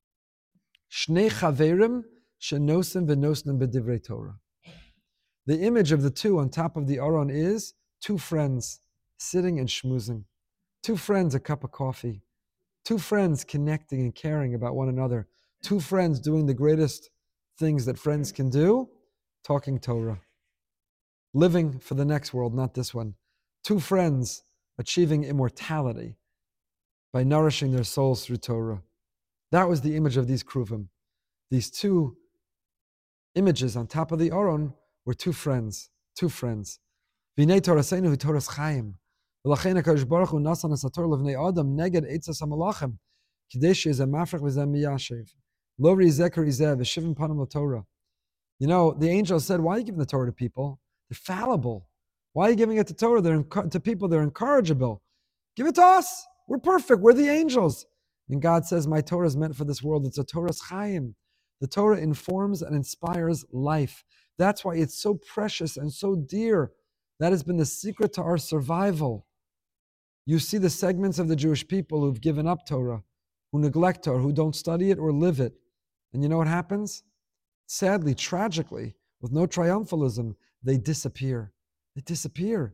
[SPEAKER 1] Shnei Chaverim Shenosim Venosnim B'Divrei Torah. The image of the two on top of the Aron is two friends sitting and schmoozing. Two friends, a cup of coffee. Two friends connecting and caring about one another. Two friends doing the greatest things that friends can do, talking Torah. Living for the next world, not this one. Two friends achieving immortality by nourishing their souls through Torah. That was the image of these Kruvim. These two images on top of the Aron were two friends. Two friends. V'nei Toraseinu hu Toras Chaim. V'lachein HaKadosh Baruch Hu nasan es haTorah levnei Adam neged eitzas hamalachim. Kidei she'ezeh mafrech v'zeh miyashev. Lo rizeh k'rizeh v'shivim panim l'Torah. You know, the angel said, why are you giving the Torah to people? They're fallible. Why are you giving it to Torah? They're inc- to people, they're incorrigible. Give it to us. We're perfect. We're the angels. And God says, my Torah is meant for this world. It's a Torah's Chaim. The Torah informs and inspires life. That's why it's so precious and so dear. That has been the secret to our survival. You see the segments of the Jewish people who've given up Torah, who neglect Torah, who don't study it or live it. And you know what happens? sadly, tragically, with no triumphalism, they disappear. They disappear.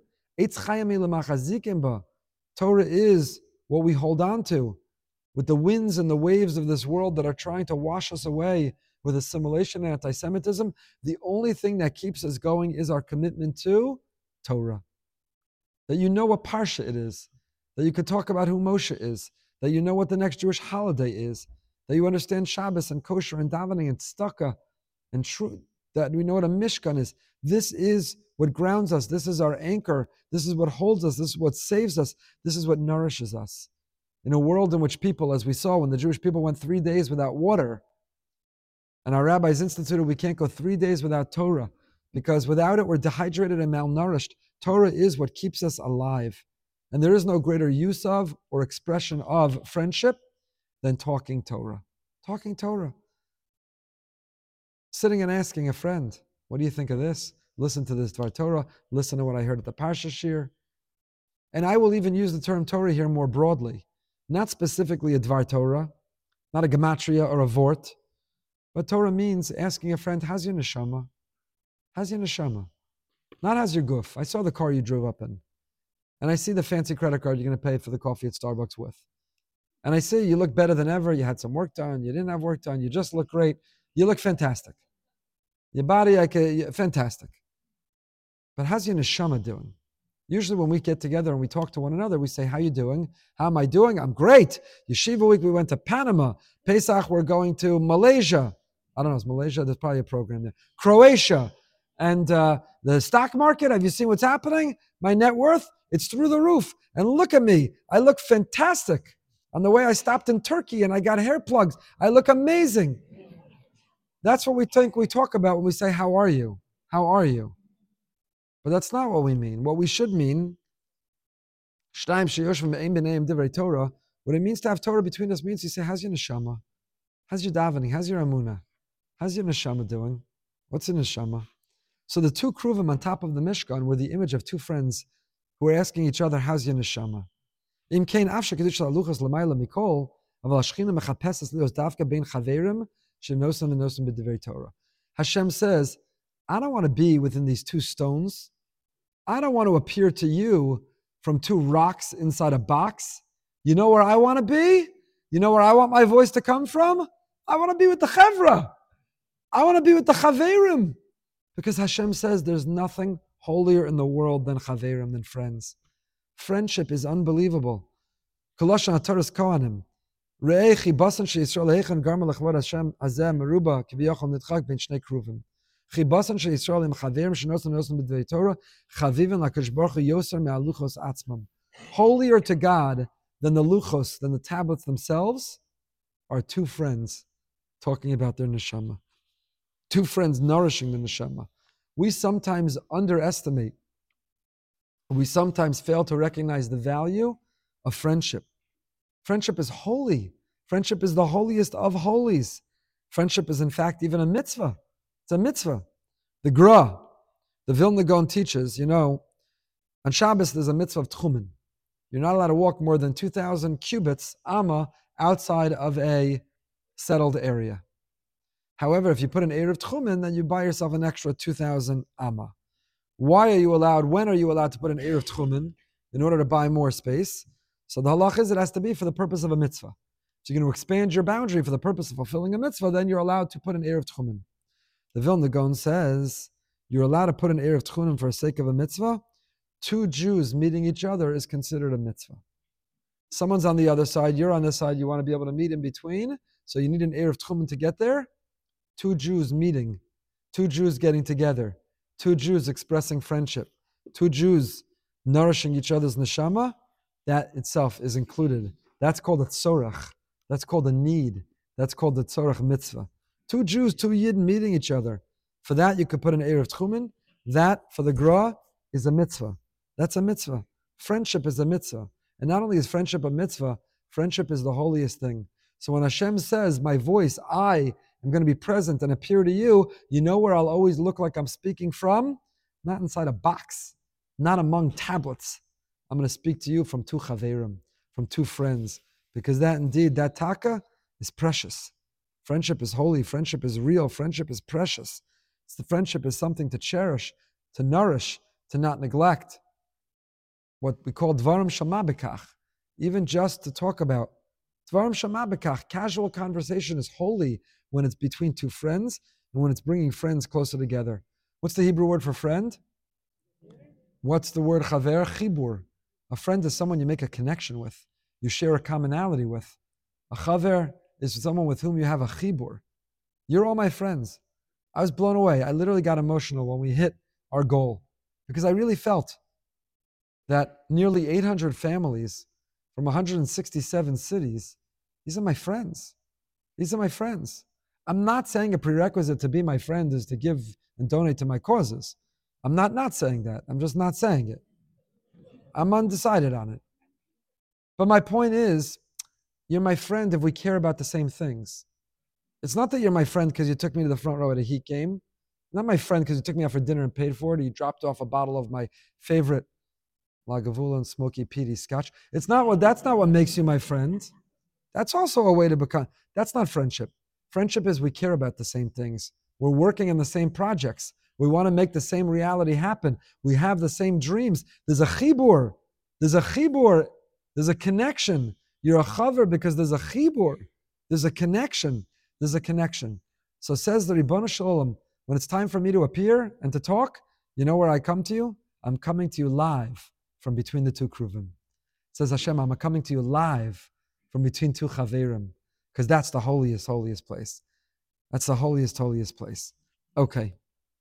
[SPEAKER 1] Torah is what we hold on to. With the winds and the waves of this world that are trying to wash us away with assimilation and anti-Semitism, the only thing that keeps us going is our commitment to Torah. That you know what Parsha it is, that you could talk about who Moshe is, that you know what the next Jewish holiday is, that you understand Shabbos and kosher and davening and tzedakah and truth, that we know what a Mishkan is. This is what grounds us. This is our anchor. This is what holds us. This is what saves us. This is what nourishes us. In a world in which people, as we saw when the Jewish people went three days without water, and our rabbis instituted we can't go three days without Torah, because without it we're dehydrated and malnourished. Torah is what keeps us alive. And there is no greater use of or expression of friendship than talking Torah. Talking Torah. Sitting and asking a friend, what do you think of this? Listen to this Dvar Torah. Listen to what I heard at the Parsha Shir. And I will even use the term Torah here more broadly. Not specifically a Dvar Torah, not a gematria or a vort, but Torah means asking a friend, how's your neshama? How's your neshama? Not how's your goof. I saw the car you drove up in. And I see the fancy credit card you're going to pay for the coffee at Starbucks with. And I see you look better than ever. You had some work done. You didn't have work done. You just look great. You look fantastic. Your body, like a, fantastic. But how's your neshama doing? Usually when we get together and we talk to one another, we say, how you doing? How am I doing? I'm great. Yeshiva week, we went to Panama. Pesach, we're going to Malaysia. I don't know, is Malaysia? There's probably a program there. Croatia. And uh, the stock market, have you seen what's happening? My net worth, it's through the roof. And look at me. I look fantastic. On the way I stopped in Turkey and I got hair plugs. I look amazing. That's what we think we talk about when we say, how are you? How are you? But that's not what we mean. What we should mean, what it means to have Torah between us means you say, how's your neshama? How's your davening? How's your amunah? How's your neshama doing? What's your neshama? So the two kruvim on top of the Mishkan were the image of two friends who were asking each other, how's your neshama? Im kein afshe kedush laluchas lamayla mikol, aval hashchina mechapesas lios davka bein chaverim shenosan and nosan b'divrei Torah. Hashem says, I don't want to be within these two stones. I don't want to appear to you from two rocks inside a box. You know where I want to be? You know where I want my voice to come from? I want to be with the chevra. I want to be with the chaverim. Because Hashem says there's nothing holier in the world than chaverim, than friends. Friendship is unbelievable. Koloshan Ataras Kohanim. Re'ei chibasan she'Yisrael heichan garma lechvod Hashem azeh meruba kiviyachol nitchak ben shnei kruvim. Chibasan she'Yisrael im chaverim shenosan nosan b'dvei Torah chavivin lakadosh baruch hu yoser me'aluchos atzmam. Holier to God than the luchos, than the tablets themselves, are two friends talking about their neshama. Two friends nourishing the neshama. We sometimes underestimate, we sometimes fail to recognize the value of friendship. Friendship is holy. Friendship is the holiest of holies. Friendship is in fact even a mitzvah. It's a mitzvah. The Gra, the Vilna Gaon teaches, you know, on Shabbos there's a mitzvah of tchumen. You're not allowed to walk more than two thousand cubits, amma, outside of a settled area. However, if you put an Erev Tchumen, then you buy yourself an extra two thousand amma. Why are you allowed, when are you allowed to put an Erev Tchumen? In order to buy more space. So the halach is it has to be for the purpose of a mitzvah. So you're going to expand your boundary for the purpose of fulfilling a mitzvah, then you're allowed to put an Erev Tchumen. The Vilna Gaon says, you're allowed to put an Erev Tchumen for the sake of a mitzvah. Two Jews meeting each other is considered a mitzvah. Someone's on the other side, you're on this side, you want to be able to meet in between, so you need an Erev Tchumen to get there. Two Jews meeting, two Jews getting together, two Jews expressing friendship, two Jews nourishing each other's neshama, that itself is included. That's called a tzorach. That's called a need. That's called the tzorach mitzvah. Two Jews, two Yidden meeting each other. For that, you could put an Erev Tchumen. That, for the Gra, is a mitzvah. That's a mitzvah. Friendship is a mitzvah. And not only is friendship a mitzvah, friendship is the holiest thing. So when Hashem says, my voice, I am going to be present and appear to you, you know where I'll always look like I'm speaking from? Not inside a box, not among tablets. I'm going to speak to you from two chaverim, from two friends, because that indeed, that taka is precious. Friendship is holy. Friendship is real. Friendship is precious. It's the friendship is something to cherish, to nourish, to not neglect. What we call dvarim shamabikach, even just to talk about. Dvarim shamabikach, casual conversation is holy when it's between two friends and when it's bringing friends closer together. What's the Hebrew word for friend? What's the word chaver? Chibur. A friend is someone you make a connection with. You share a commonality with. A chaver is someone with whom you have a chibur. You're all my friends. I was blown away. I literally got emotional when we hit our goal because I really felt that nearly eight hundred families from one hundred sixty-seven cities, these are my friends. These are my friends. I'm not saying a prerequisite to be my friend is to give and donate to my causes. I'm not not saying that. I'm just not saying it. I'm undecided on it. But my point is, you're my friend if we care about the same things. It's not that you're my friend because you took me to the front row at a Heat game. You're not my friend because you took me out for dinner and paid for it, or you dropped off a bottle of my favorite Lagavulin and Smoky Petey scotch. It's not what that's not what makes you my friend. That's also a way to become that's not friendship. Friendship is we care about the same things. We're working on the same projects. We want to make the same reality happen. We have the same dreams. There's a chibur. There's a chibur. There's a connection. You're a chaver because there's a chibur. There's a connection. There's a connection. So says the Ribbon Shalom, when it's time for me to appear and to talk, you know where I come to you? I'm coming to you live from between the two kruvim. Says Hashem, I'm coming to you live from between two chaverim, because that's the holiest, holiest place. That's the holiest, holiest place. Okay.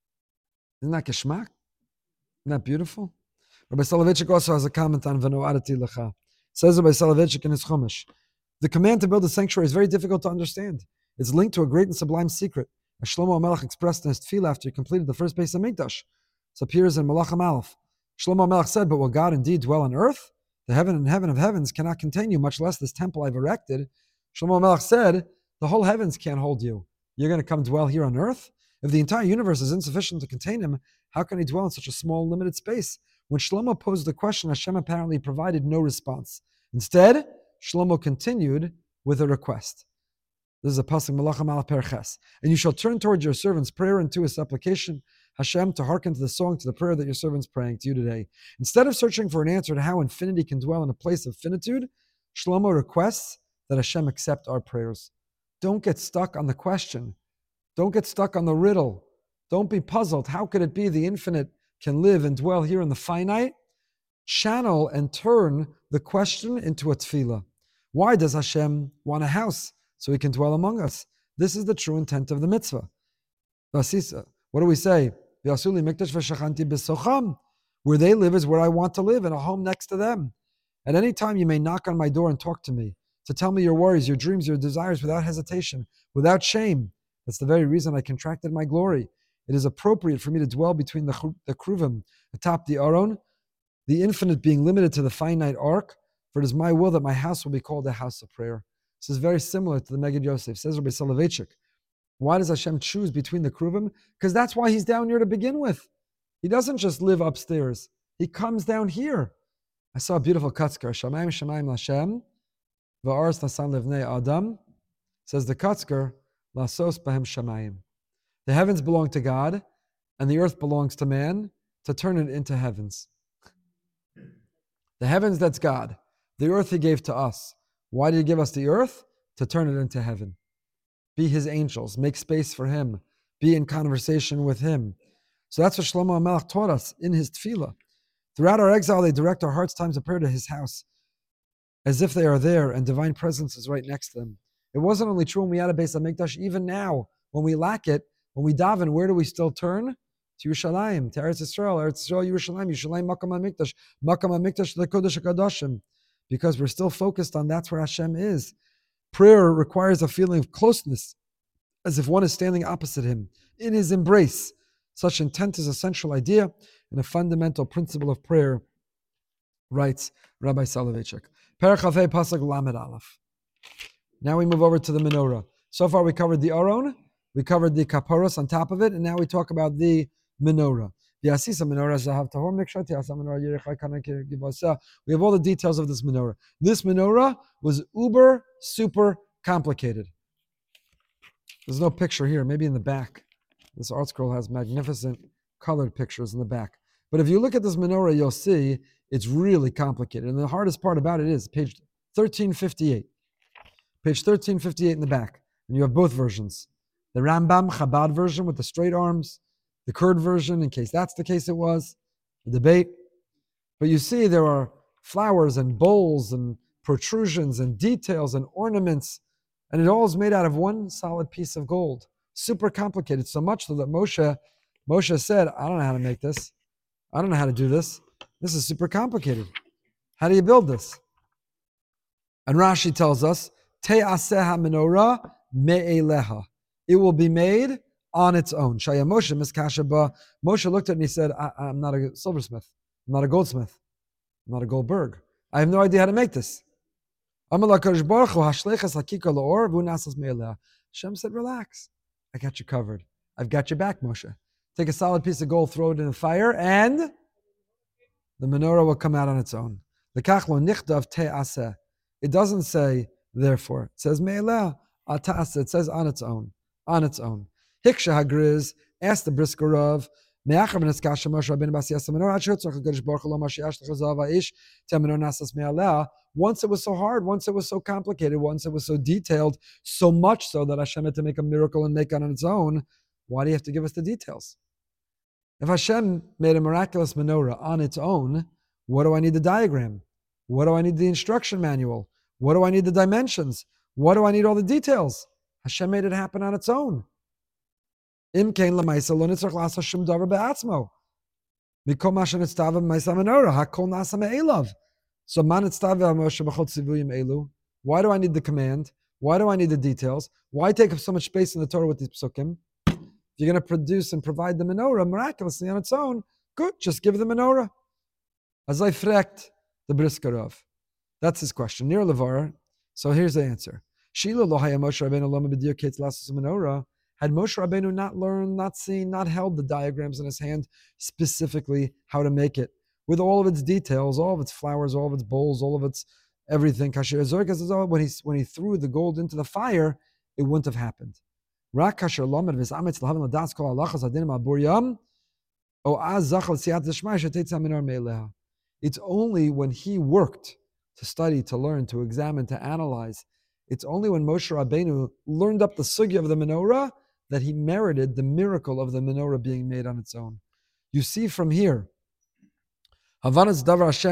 [SPEAKER 1] Isn't that geschmack? Isn't that beautiful? Rabbi Soloveitchik also has a comment on V'no'adati lecha. Says Rabbi Soloveitchik in his Chumash, the command to build a sanctuary is very difficult to understand. It's linked to a great and sublime secret, as Shlomo HaMelech expressed in his tefillah after he completed the first Beis HaMikdash. This appears in Malachim Aleph. Shlomo HaMelech said, but will God indeed dwell on earth? The heaven and heaven of heavens cannot contain you, much less this temple I've erected. Shlomo HaMelech said, the whole heavens can't hold you. You're going to come dwell here on earth? If the entire universe is insufficient to contain him, how can he dwell in such a small, limited space? When Shlomo posed the question, Hashem apparently provided no response. Instead, Shlomo continued with a request. This is a pasuk Malachim Aleph Perches. And you shall turn towards your servant's prayer and to his supplication, Hashem, to hearken to the song, to the prayer that your servant's praying to you today. Instead of searching for an answer to how infinity can dwell in a place of finitude, Shlomo requests that Hashem accept our prayers. Don't get stuck on the question. Don't get stuck on the riddle. Don't be puzzled. How could it be the infinite can live and dwell here in the finite? Channel and turn the question into a tefillah. Why does Hashem want a house? So he can dwell among us. This is the true intent of the mitzvah. What do we say? Where they live is where I want to live, in a home next to them. At any time you may knock on my door and talk to me, to tell me your worries, your dreams, your desires without hesitation, without shame. That's the very reason I contracted my glory. It is appropriate for me to dwell between the, the kruvim, atop the aron, the infinite being limited to the finite ark, for it is my will that my house will be called a house of prayer. This is very similar to the Megid Yosef. Says Rabbi Soloveitchik. Why does Hashem choose between the kruvim? Because that's why he's down here to begin with. He doesn't just live upstairs. He comes down here. I saw a beautiful Katzker. Shamayim Shamayim Lashem, Va'aretz Nasan Levnei Adam. Says the Katzker, Lasos Bahem Shamayim. The heavens belong to God, and the earth belongs to man to turn it into heavens. The heavens, that's God. The earth he gave to us. Why did he give us the earth? To turn it into heaven. Be his angels. Make space for him. Be in conversation with him. So that's what Shlomo HaMelech taught us in his tefillah. Throughout our exile, they direct our hearts' times of prayer to his house, as if they are there and divine presence is right next to them. It wasn't only true when we had a Beis HaMikdash. Even now, when we lack it, when we daven, where do we still turn? To Yerushalayim, to Eretz Yisrael, Eretz Yisrael, Yerushalayim, Yerushalayim, Makam HaMikdash, Makam HaMikdash, the Kodesh HaKadoshim. Because we're still focused on that's where Hashem is. Prayer requires a feeling of closeness, as if one is standing opposite him, in his embrace. Such intent is a central idea and a fundamental principle of prayer, writes Rabbi Soloveitchik. Perek Chavei Pasuk Lamed Aleph. Now we move over to the menorah. So far we covered the aron, we covered the kaparos on top of it, and now we talk about the menorah. We have all the details of this menorah. This menorah was uber, super complicated. There's no picture here. Maybe in the back. This art scroll has magnificent colored pictures in the back. But if you look at this menorah, you'll see it's really complicated. And the hardest part about it is page thirteen fifty-eight. Page thirteen fifty-eight in the back. And you have both versions. The Rambam Chabad version with the straight arms, the curved version, in case that's the case it was, the debate. But you see there are flowers and bowls and protrusions and details and ornaments, and it all is made out of one solid piece of gold. Super complicated, so much so that Moshe, Moshe said, I don't know how to make this. I don't know how to do this. This is super complicated. How do you build this? And Rashi tells us, Te'aseha menorah me'eleha. It will be made on its own. Shaya Moshe miskashaba. Moshe looked at it and he said, I, I'm not a silversmith. I'm not a goldsmith. I'm not a Goldberg. I have no idea how to make this. Hashem said, relax. I got you covered. I've got your back, Moshe. Take a solid piece of gold, throw it in the fire, and the menorah will come out on its own. It doesn't say, therefore. It says, me'eleh, ata'aseh. It says, on its own. On its own. Hiksha hagriz, asked the Briskerov, once it was so hard, once it was so complicated, once it was so detailed, so much so that Hashem had to make a miracle and make it on its own, why do you have to give us the details? If Hashem made a miraculous menorah on its own, what do I need the diagram? What do I need the instruction manual? What do I need the dimensions? What do I need all the details? Hashem made it happen on its own. Im kein lemaisa lo nitzrach la'aseh shum davar be'atzmo. Mikol ma shenitztava b'maisa menorah hakol nasa me'elav. So man nitztava Moshe b'chol tzivuyim elu. Why do I need the command? Why do I need the details? Why take up so much space in the Torah with these psukim? If you're going to produce and provide the menorah miraculously on its own, good, just give the menorah. As I frekt the Briskerov. That's his question. Near Levar. So here's the answer. Shila lo haya Moshe Rabbeinu lo medir ketz lasos menorah. Had Moshe Rabbeinu not learned, not seen, not held the diagrams in his hand, specifically how to make it, with all of its details, all of its flowers, all of its bowls, all of its everything. When he, when he threw the gold into the fire, it wouldn't have happened. It's only when he worked to study, to learn, to examine, to analyze, it's only when Moshe Rabbeinu learned up the sugya of the menorah that he merited the miracle of the menorah being made on its own. You see from here, without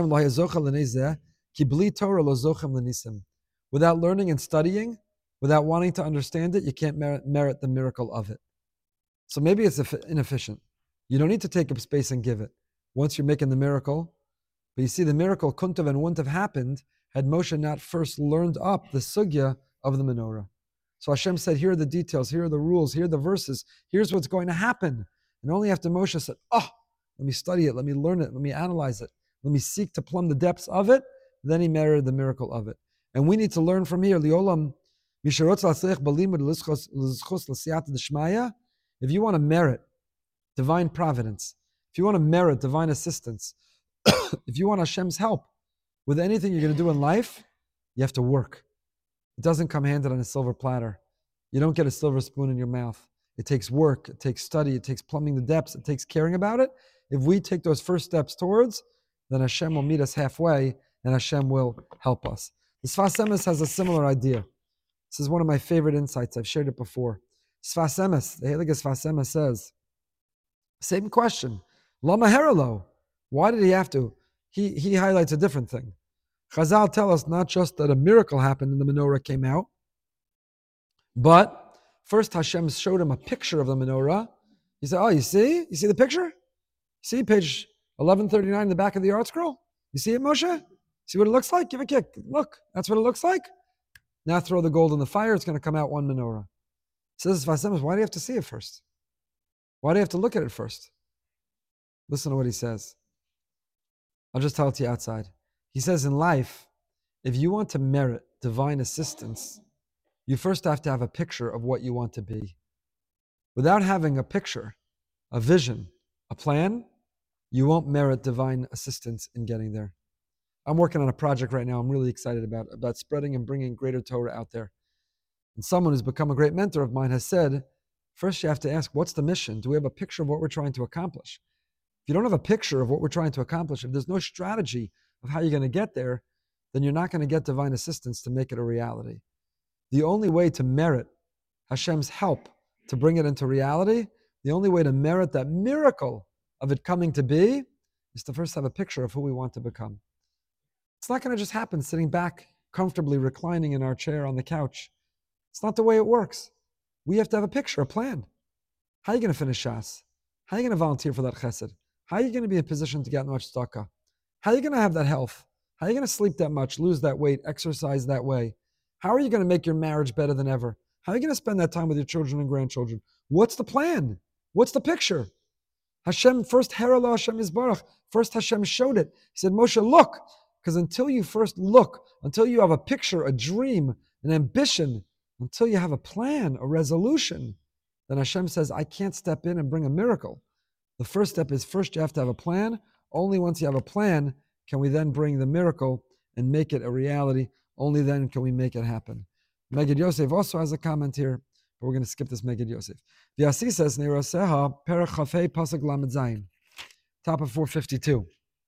[SPEAKER 1] learning and studying, without wanting to understand it, you can't merit, merit the miracle of it. So maybe it's inefficient. You don't need to take up space and give it once you're making the miracle. But you see, the miracle couldn't have and wouldn't have happened had Moshe not first learned up the sugya of the menorah. So Hashem said, here are the details, here are the rules, here are the verses, here's what's going to happen. And only after Moshe said, oh, let me study it, let me learn it, let me analyze it, let me seek to plumb the depths of it, then he merited the miracle of it. And we need to learn from here, Liolam, if you want to merit divine providence, if you want to merit divine assistance, if you want Hashem's help with anything you're going to do in life, you have to work. It doesn't come handed on a silver platter. You don't get a silver spoon in your mouth. It takes work, it takes study, it takes plumbing the depths, it takes caring about it. If we take those first steps towards, then Hashem will meet us halfway and Hashem will help us. The Sfas Emes has a similar idea. This is one of my favorite insights. I've shared it before. Sfas Emes, the Heilige Sfas Emes says, same question. Lama heralo. Why did he have to? He, he highlights a different thing. Chazal tell us not just that a miracle happened and the menorah came out, but first Hashem showed him a picture of the menorah. He said, oh, you see? You see the picture? See page eleven thirty-nine in the back of the art scroll? You see it, Moshe? See what it looks like? Give a kick. Look, that's what it looks like. Now throw the gold in the fire. It's going to come out one menorah. Says Sfas Emes, why do you have to see it first? Why do you have to look at it first? Listen to what he says. I'll just tell it to you outside. He says in life, if you want to merit divine assistance, you first have to have a picture of what you want to be. Without having a picture, a vision, a plan, you won't merit divine assistance in getting there. I'm working on a project right now I'm really excited about, about spreading and bringing greater Torah out there. And someone who's become a great mentor of mine has said, first you have to ask, what's the mission? Do we have a picture of what we're trying to accomplish? If you don't have a picture of what we're trying to accomplish, if there's no strategy of how you're going to get there, then you're not going to get divine assistance to make it a reality. The only way to merit Hashem's help to bring it into reality, the only way to merit that miracle of it coming to be, is to first have a picture of who we want to become. It's not going to just happen sitting back, comfortably reclining in our chair on the couch. It's not the way it works. We have to have a picture, a plan. How are you going to finish Shas? How are you going to volunteer for that chesed? How are you going to be in a position to get much tzedakah? How are you going to have that health? How are you going to sleep that much, lose that weight, exercise that way? How are you going to make your marriage better than ever? How are you going to spend that time with your children and grandchildren? What's the plan? What's the picture? Hashem, first Herala Hashem Yisbarach, first Hashem showed it. He said, Moshe, look, because until you first look, until you have a picture, a dream, an ambition, until you have a plan, a resolution, then Hashem says, I can't step in and bring a miracle. The first step is first you have to have a plan. Only once you have a plan can we then bring the miracle and make it a reality. Only then can we make it happen. Megid Yosef also has a comment here, but we're going to skip this Megid Yosef. Vyasi says, Neiroseha, Perech Chafei Pasuk Lamed Zayin, top of four fifty-two.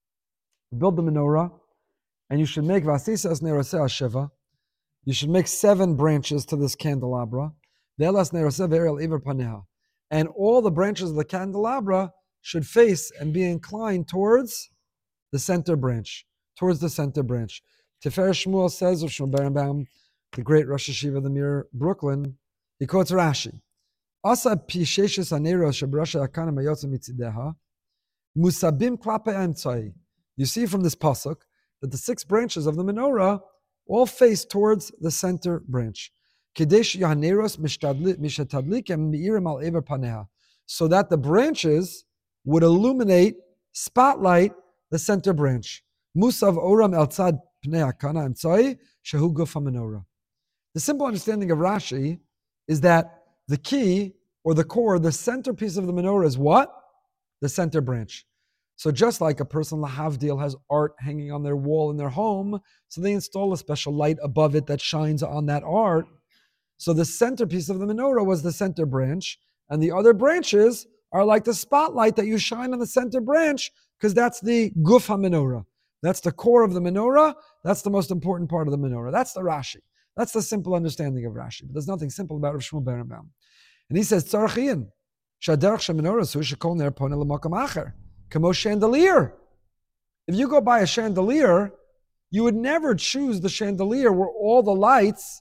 [SPEAKER 1] Build the menorah, and you should make, Vyasi says, Neiroseha Shiva, you should make seven branches to this candelabra. Ve'elas Neiroseha Ve'erel Iver Paneha. And all the branches of the candelabra should face and be inclined towards the center branch, towards the center branch. Tiferes Shmuel says of Shmuel Berenbaum, the great Rosh Hashiva of the Mir, Brooklyn, he quotes Rashi. Asa pisheshes aneros shebrasha akana mayotza mitzideha, musabim klape emtzai. You see from this pasuk that the six branches of the menorah all face towards the center branch. Kedesh yahaneros mishatadlikem meirim al ever paneha, so that the branches would illuminate, spotlight the center branch. Musav oram el tzad pnei akana emtzai shehu guf menorah. The simple understanding of Rashi is that the key or the core, the centerpiece of the menorah is what? The center branch. So just like a person, lahavdil, has art hanging on their wall in their home, so they install a special light above it that shines on that art. So the centerpiece of the menorah was the center branch, and the other branches are like the spotlight that you shine on the center branch, because that's the guf ha-menorah. That's the core of the menorah. That's the most important part of the menorah. That's the Rashi. That's the simple understanding of Rashi. But there's nothing simple about Rav Shmuel Berenbaum. And he says, Tzarachian, shaderach shemenorah su shekol ner pone l'makam acher, kamo chandelier. If you go buy a chandelier, you would never choose the chandelier where all the lights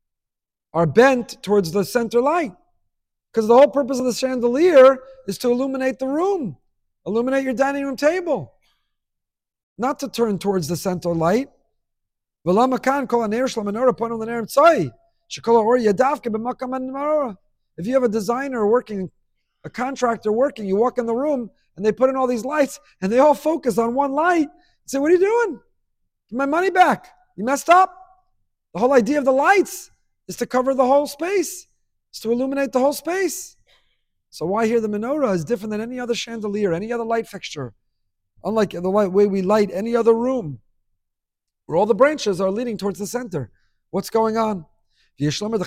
[SPEAKER 1] are bent towards the center light. Because the whole purpose of the chandelier is to illuminate the room, illuminate your dining room table, not to turn towards the center light. If you have a designer working, a contractor working, you walk in the room and they put in all these lights and they all focus on one light. You say, what are you doing? Give my money back. You messed up. The whole idea of the lights is to cover the whole space. It's to illuminate the whole space. So why here the menorah is different than any other chandelier, any other light fixture. Unlike the way we light any other room, where all the branches are leading towards the center. What's going on? The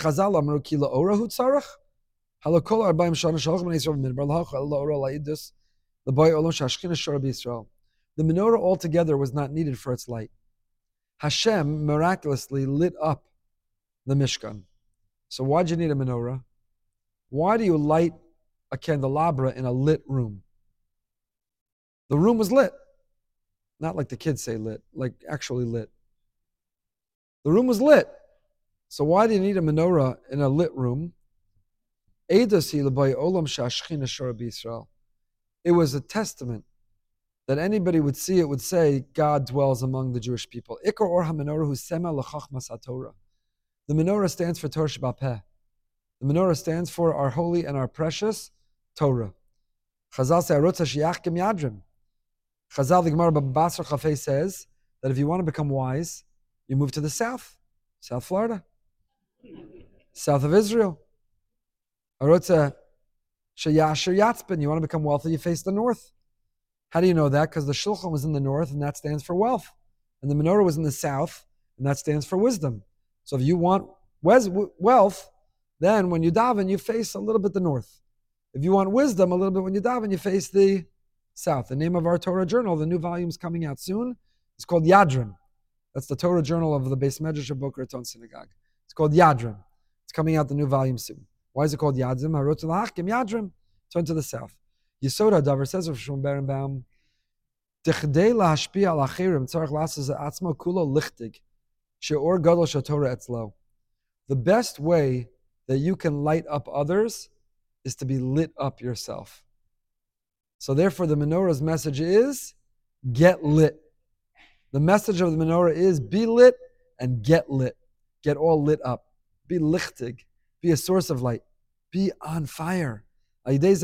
[SPEAKER 1] menorah altogether was not needed for its light. Hashem miraculously lit up the Mishkan. So why do you need a menorah? Why do you light a candelabra in a lit room? The room was lit. Not like the kids say lit, like actually lit. The room was lit. So why do you need a menorah in a lit room? It was a testament that anybody would see it would say, God dwells among the Jewish people. The menorah stands for Torah Sheba'al Peh. The menorah stands for our holy and our precious Torah. Chazal say, Chazal, the Gemara Basar Chafei says that if you want to become wise, you move to the south, South Florida, south of Israel. Arotza Sheyasher Yatzpin, you want to become wealthy, you face the north. How do you know that? Because the Shulchan was in the north, and that stands for wealth. And the menorah was in the south, and that stands for wisdom. So if you want wealth, then when you daven, you face a little bit the north. If you want wisdom, a little bit when you daven, you face the south. The name of our Torah journal, the new volume's coming out soon, it's called Yadrim. That's the Torah journal of the Beis Medrash of Boca Raton Synagogue. It's called Yadrim. It's coming out the new volume soon. Why is it called Yadrim? Harot l'Hachkim Yadrim. Turn to the south. Yesod HaDavar says of Shmuel Berenbaum, Dechdei lahashpia al achirim tzarich lasas atzmo kulo lichtig she'or gadol shetorah etzlo. The best way that you can light up others is to be lit up yourself. So therefore the menorah's message is, get lit. The message of the menorah is, be lit and get lit. Get all lit up. Be lichtig. Be a source of light. Be on fire. That's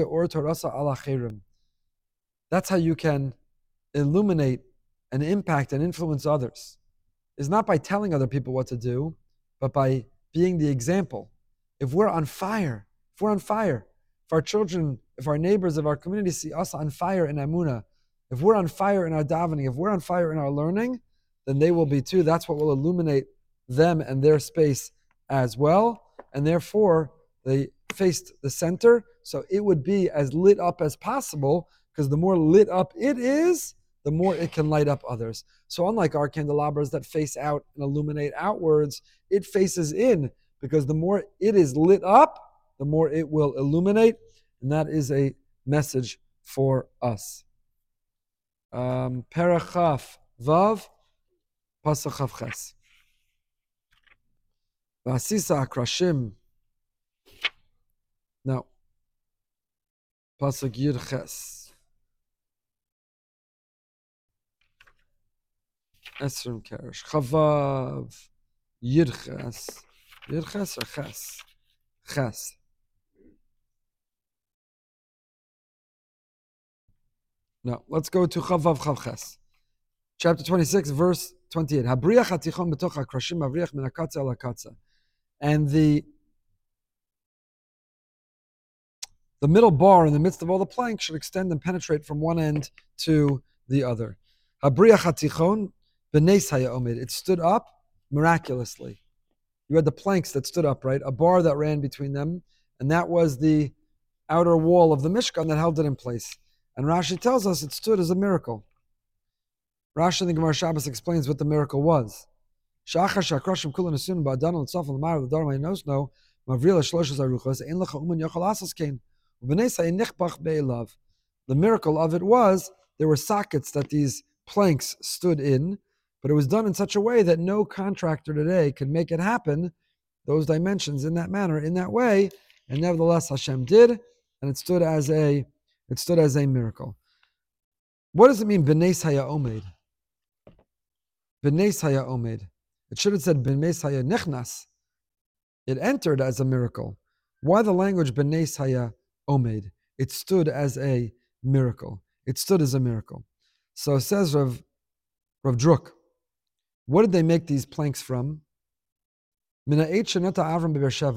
[SPEAKER 1] how you can illuminate and impact and influence others. It's not by telling other people what to do, but by being the example. If we're on fire, if we're on fire, if our children, if our neighbors, if our community see us on fire in Amunah, if we're on fire in our davening, if we're on fire in our learning, then they will be too. That's what will illuminate them and their space as well. And therefore, they faced the center, so it would be as lit up as possible, because the more lit up it is, the more it can light up others. So unlike our candelabras that face out and illuminate outwards, it faces in, because the more it is lit up, the more it will illuminate, and that is a message for us. Um, Perachaf Vav, Pasach Chav Ches. V'asisa Akrashim. No. Pasuk Yud Ches. Esrim Kerish. Chavav Yud Ches. Yud Ches or Ches? Ches. No. Let's go to Chavav Chav Ches. Chapter twenty-six, verse twenty-eight. Habriach hatichon betoch hakrashim havriach min hakatza el hakatza. And the The middle bar in the midst of all the planks should extend and penetrate from one end to the other. Habriach hatichon b'neis haya omed. It stood up miraculously. You had the planks that stood up, right? A bar that ran between them, and that was the outer wall of the Mishkan that held it in place. And Rashi tells us it stood as a miracle. Rashi in the Gemara Shabbos explains what the miracle was. Shachar shakrashim kulan asun ba'adan l'tzaf l'mar l'dar ma'yinosno mavrila shloshes aruchos ein lecha uman yochal asas kein. The miracle of it was there were sockets that these planks stood in, but it was done in such a way that no contractor today could make it happen, those dimensions in that manner, in that way, and nevertheless Hashem did, and it stood as a it stood as a miracle. What does it mean, B'neis haya omed? B'neis haya omed. It should have said B'neis haya nechnas. It entered as a miracle. Why the language B'neis haya omed? It stood as a miracle. It stood as a miracle. So it says Rav, Rav Druk, what did they make these planks from? When Avram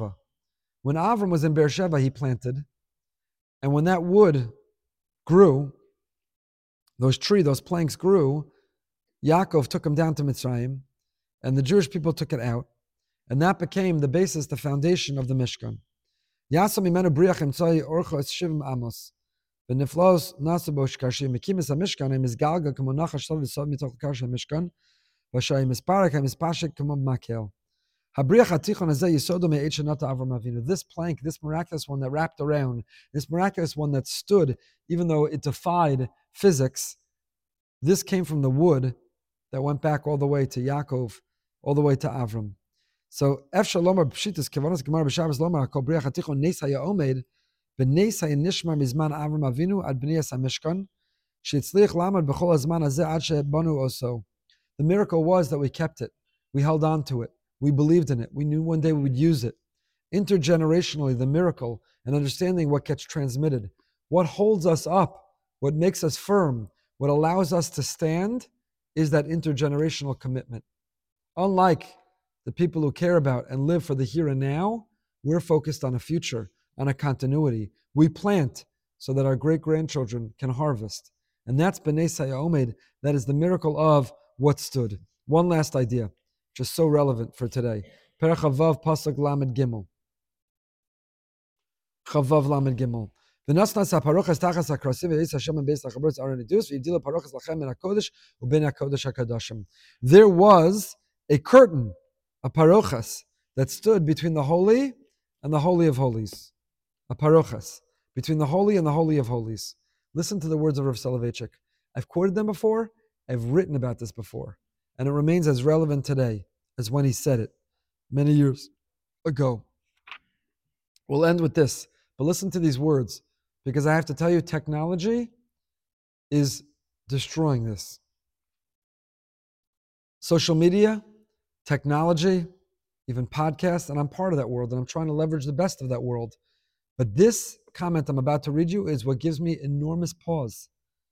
[SPEAKER 1] was in Beersheba, he planted. And when that wood grew, those trees, those planks grew, Yaakov took them down to Mitzrayim, and the Jewish people took it out. And that became the basis, the foundation of the Mishkan. Yasam imenu briach imtzai orchos shivim amos. V'niflos nasabosh karshi mekimis ha-mishkan ha-mizgalga kamo nachash tov v'sov mitoch karshi ha-mishkan v'shay misparak ha-mispashik kamo makel. Habriach hatichon hazeh yisodo me'et shenata Avram Avinu. This plank, this miraculous one that wrapped around, this miraculous one that stood, even though it defied physics, this came from the wood that went back all the way to Yaakov, all the way to Avram. So, Efshar Lomar Pshitas Kevanos Gemara B'Shabbos Lomar Kol Briach Hatichon Neis Haya Omed B'Neis Haya Nishmar Mizman Avram Avinu Ad B'niyas HaMishkan She'etzliach Lamad B'Chol HaZman Hazeh Ad She'banu Oso. The miracle was that we kept it, we held on to it, we believed in it, we knew one day we would use it. Intergenerationally, the miracle and understanding what gets transmitted, what holds us up, what makes us firm, what allows us to stand, is that intergenerational commitment. Unlike the people who care about and live for the here and now, we're focused on a future, on a continuity. We plant so that our great-grandchildren can harvest. And that's B'nai Haya Omed. That is the miracle of what stood. One last idea, which is so relevant for today. Perach Chavav Pasuk Lamed Gimel. Chavav Lamed Gimel. V'nasnas haparochas tachas hakrasiv v'yis Hashem and beis hachabrutz are reduced v'yidila parochas lachem min hakodesh u'ben hakodesh hakadashim. There was a curtain, a parochas, that stood between the holy and the holy of holies. A parochas, between the holy and the holy of holies. Listen to the words of Rav Soloveitchik. I've quoted them before, I've written about this before, and it remains as relevant today as when he said it many years ago. We'll end with this, but listen to these words, because I have to tell you, technology is destroying this. Social media, technology, even podcasts, and I'm part of that world, and I'm trying to leverage the best of that world. But this comment I'm about to read you is what gives me enormous pause.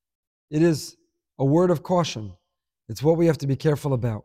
[SPEAKER 1] It is a word of caution. It's what we have to be careful about.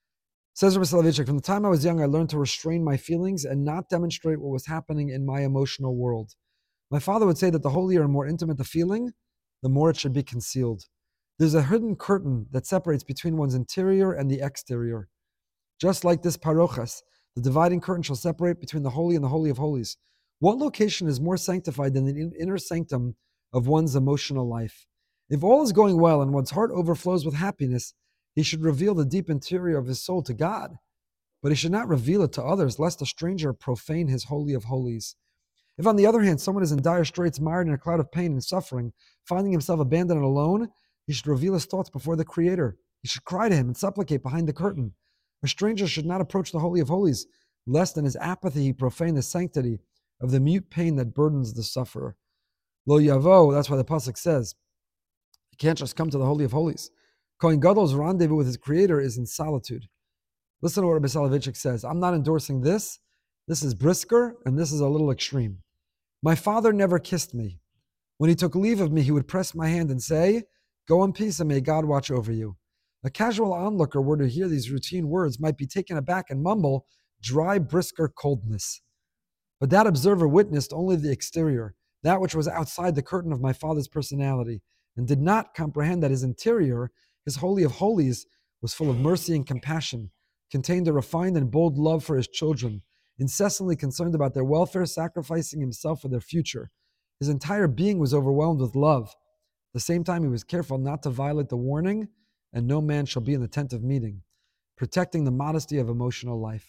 [SPEAKER 1] Says Rabbi Soloveitchik, from the time I was young, I learned to restrain my feelings and not demonstrate what was happening in my emotional world. My father would say that the holier and more intimate the feeling, the more it should be concealed. There's a hidden curtain that separates between one's interior and the exterior. Just like this parochas, the dividing curtain shall separate between the holy and the holy of holies. What location is more sanctified than the inner sanctum of one's emotional life? If all is going well and one's heart overflows with happiness, he should reveal the deep interior of his soul to God, but he should not reveal it to others, lest a stranger profane his holy of holies. If, on the other hand, someone is in dire straits, mired in a cloud of pain and suffering, finding himself abandoned and alone, he should reveal his thoughts before the Creator. He should cry to him and supplicate behind the curtain. A stranger should not approach the holy of holies, lest in his apathy he profane the sanctity of the mute pain that burdens the sufferer. Lo yavo, that's why the pasuk says, you can't just come to the holy of holies. Kohen Gadol's rendezvous with his Creator is in solitude. Listen to what Rabbi Soloveitchik says. I'm not endorsing this. This is brisker, and this is a little extreme. My father never kissed me. When he took leave of me, he would press my hand and say, go in peace and may God watch over you. A casual onlooker were to hear these routine words might be taken aback and mumble, dry, brisker coldness. But that observer witnessed only the exterior, that which was outside the curtain of my father's personality, and did not comprehend that his interior, his holy of holies, was full of mercy and compassion, contained a refined and bold love for his children, incessantly concerned about their welfare, sacrificing himself for their future. His entire being was overwhelmed with love. At the same time, he was careful not to violate the warning, and no man shall be in the tent of meeting, protecting the modesty of emotional life.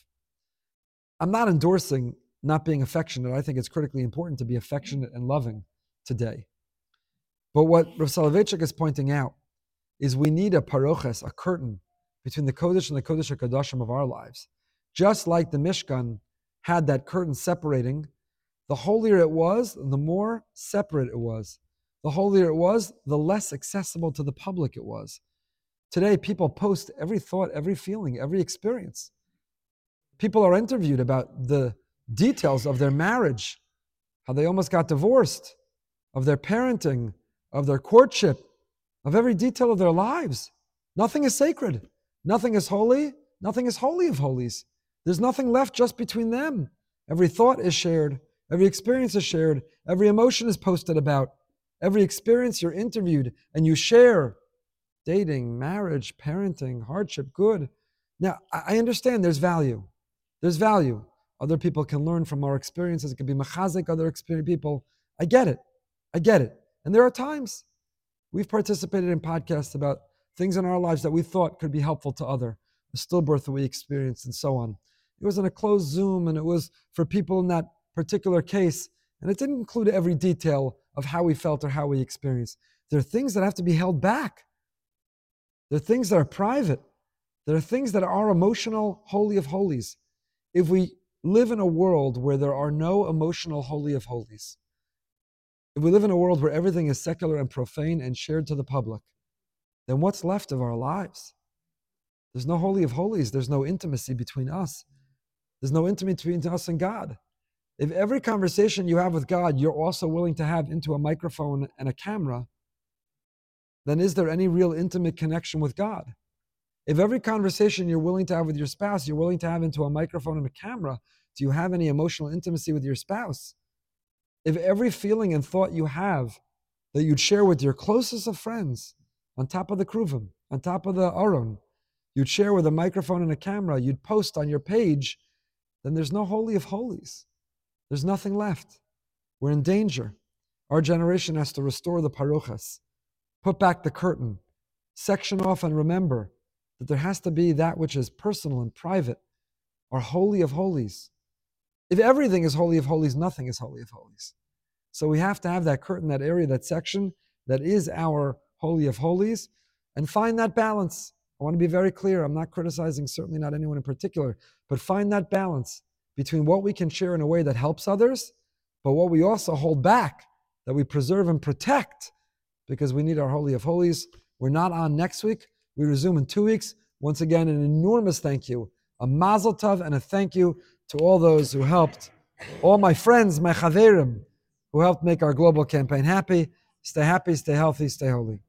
[SPEAKER 1] I'm not endorsing not being affectionate. I think it's critically important to be affectionate and loving today. But what Rav Soloveitchik is pointing out is we need a paroches, a curtain, between the Kodesh and the Kodesh HaKadoshim of our lives. Just like the Mishkan had that curtain separating, the holier it was, the more separate it was. The holier it was, the less accessible to the public it was. Today, people post every thought, every feeling, every experience. People are interviewed about the details of their marriage, how they almost got divorced, of their parenting, of their courtship, of every detail of their lives. Nothing is sacred. Nothing is holy. Nothing is holy of holies. There's nothing left just between them. Every thought is shared. Every experience is shared. Every emotion is posted about. Every experience you're interviewed and you share. Dating, marriage, parenting, hardship, good. Now, I understand there's value. There's value. Other people can learn from our experiences. It could be machazik, other experienced people. I get it. I get it. And there are times we've participated in podcasts about things in our lives that we thought could be helpful to other, a stillbirth that we experienced and so on. It was in a closed Zoom and it was for people in that particular case. And it didn't include every detail of how we felt or how we experienced. There are things that have to be held back. There are things that are private. There are things that are emotional holy of holies. If we live in a world where there are no emotional holy of holies, if we live in a world where everything is secular and profane and shared to the public, then what's left of our lives? There's no holy of holies. There's no intimacy between us. There's no intimacy between us and God. If every conversation you have with God, you're also willing to have into a microphone and a camera, then is there any real intimate connection with God? If every conversation you're willing to have with your spouse, you're willing to have into a microphone and a camera, do you have any emotional intimacy with your spouse? If every feeling and thought you have that you'd share with your closest of friends, on top of the kruvim, on top of the aron, you'd share with a microphone and a camera, you'd post on your page, then there's no Holy of Holies. There's nothing left. We're in danger. Our generation has to restore the paruchas, put back the curtain, section off and remember that there has to be that which is personal and private, our Holy of Holies. If everything is Holy of Holies, nothing is Holy of Holies. So we have to have that curtain, that area, that section that is our Holy of Holies, and find that balance. I want to be very clear. I'm not criticizing, certainly not anyone in particular, but find that balance between what we can share in a way that helps others, but what we also hold back, that we preserve and protect, because we need our Holy of Holies. We're not on next week. We resume in two weeks. Once again, an enormous thank you, a mazel tov, and a thank you to all those who helped, all my friends, my chaverim, who helped make our global campaign happy. Stay happy, stay healthy, stay holy.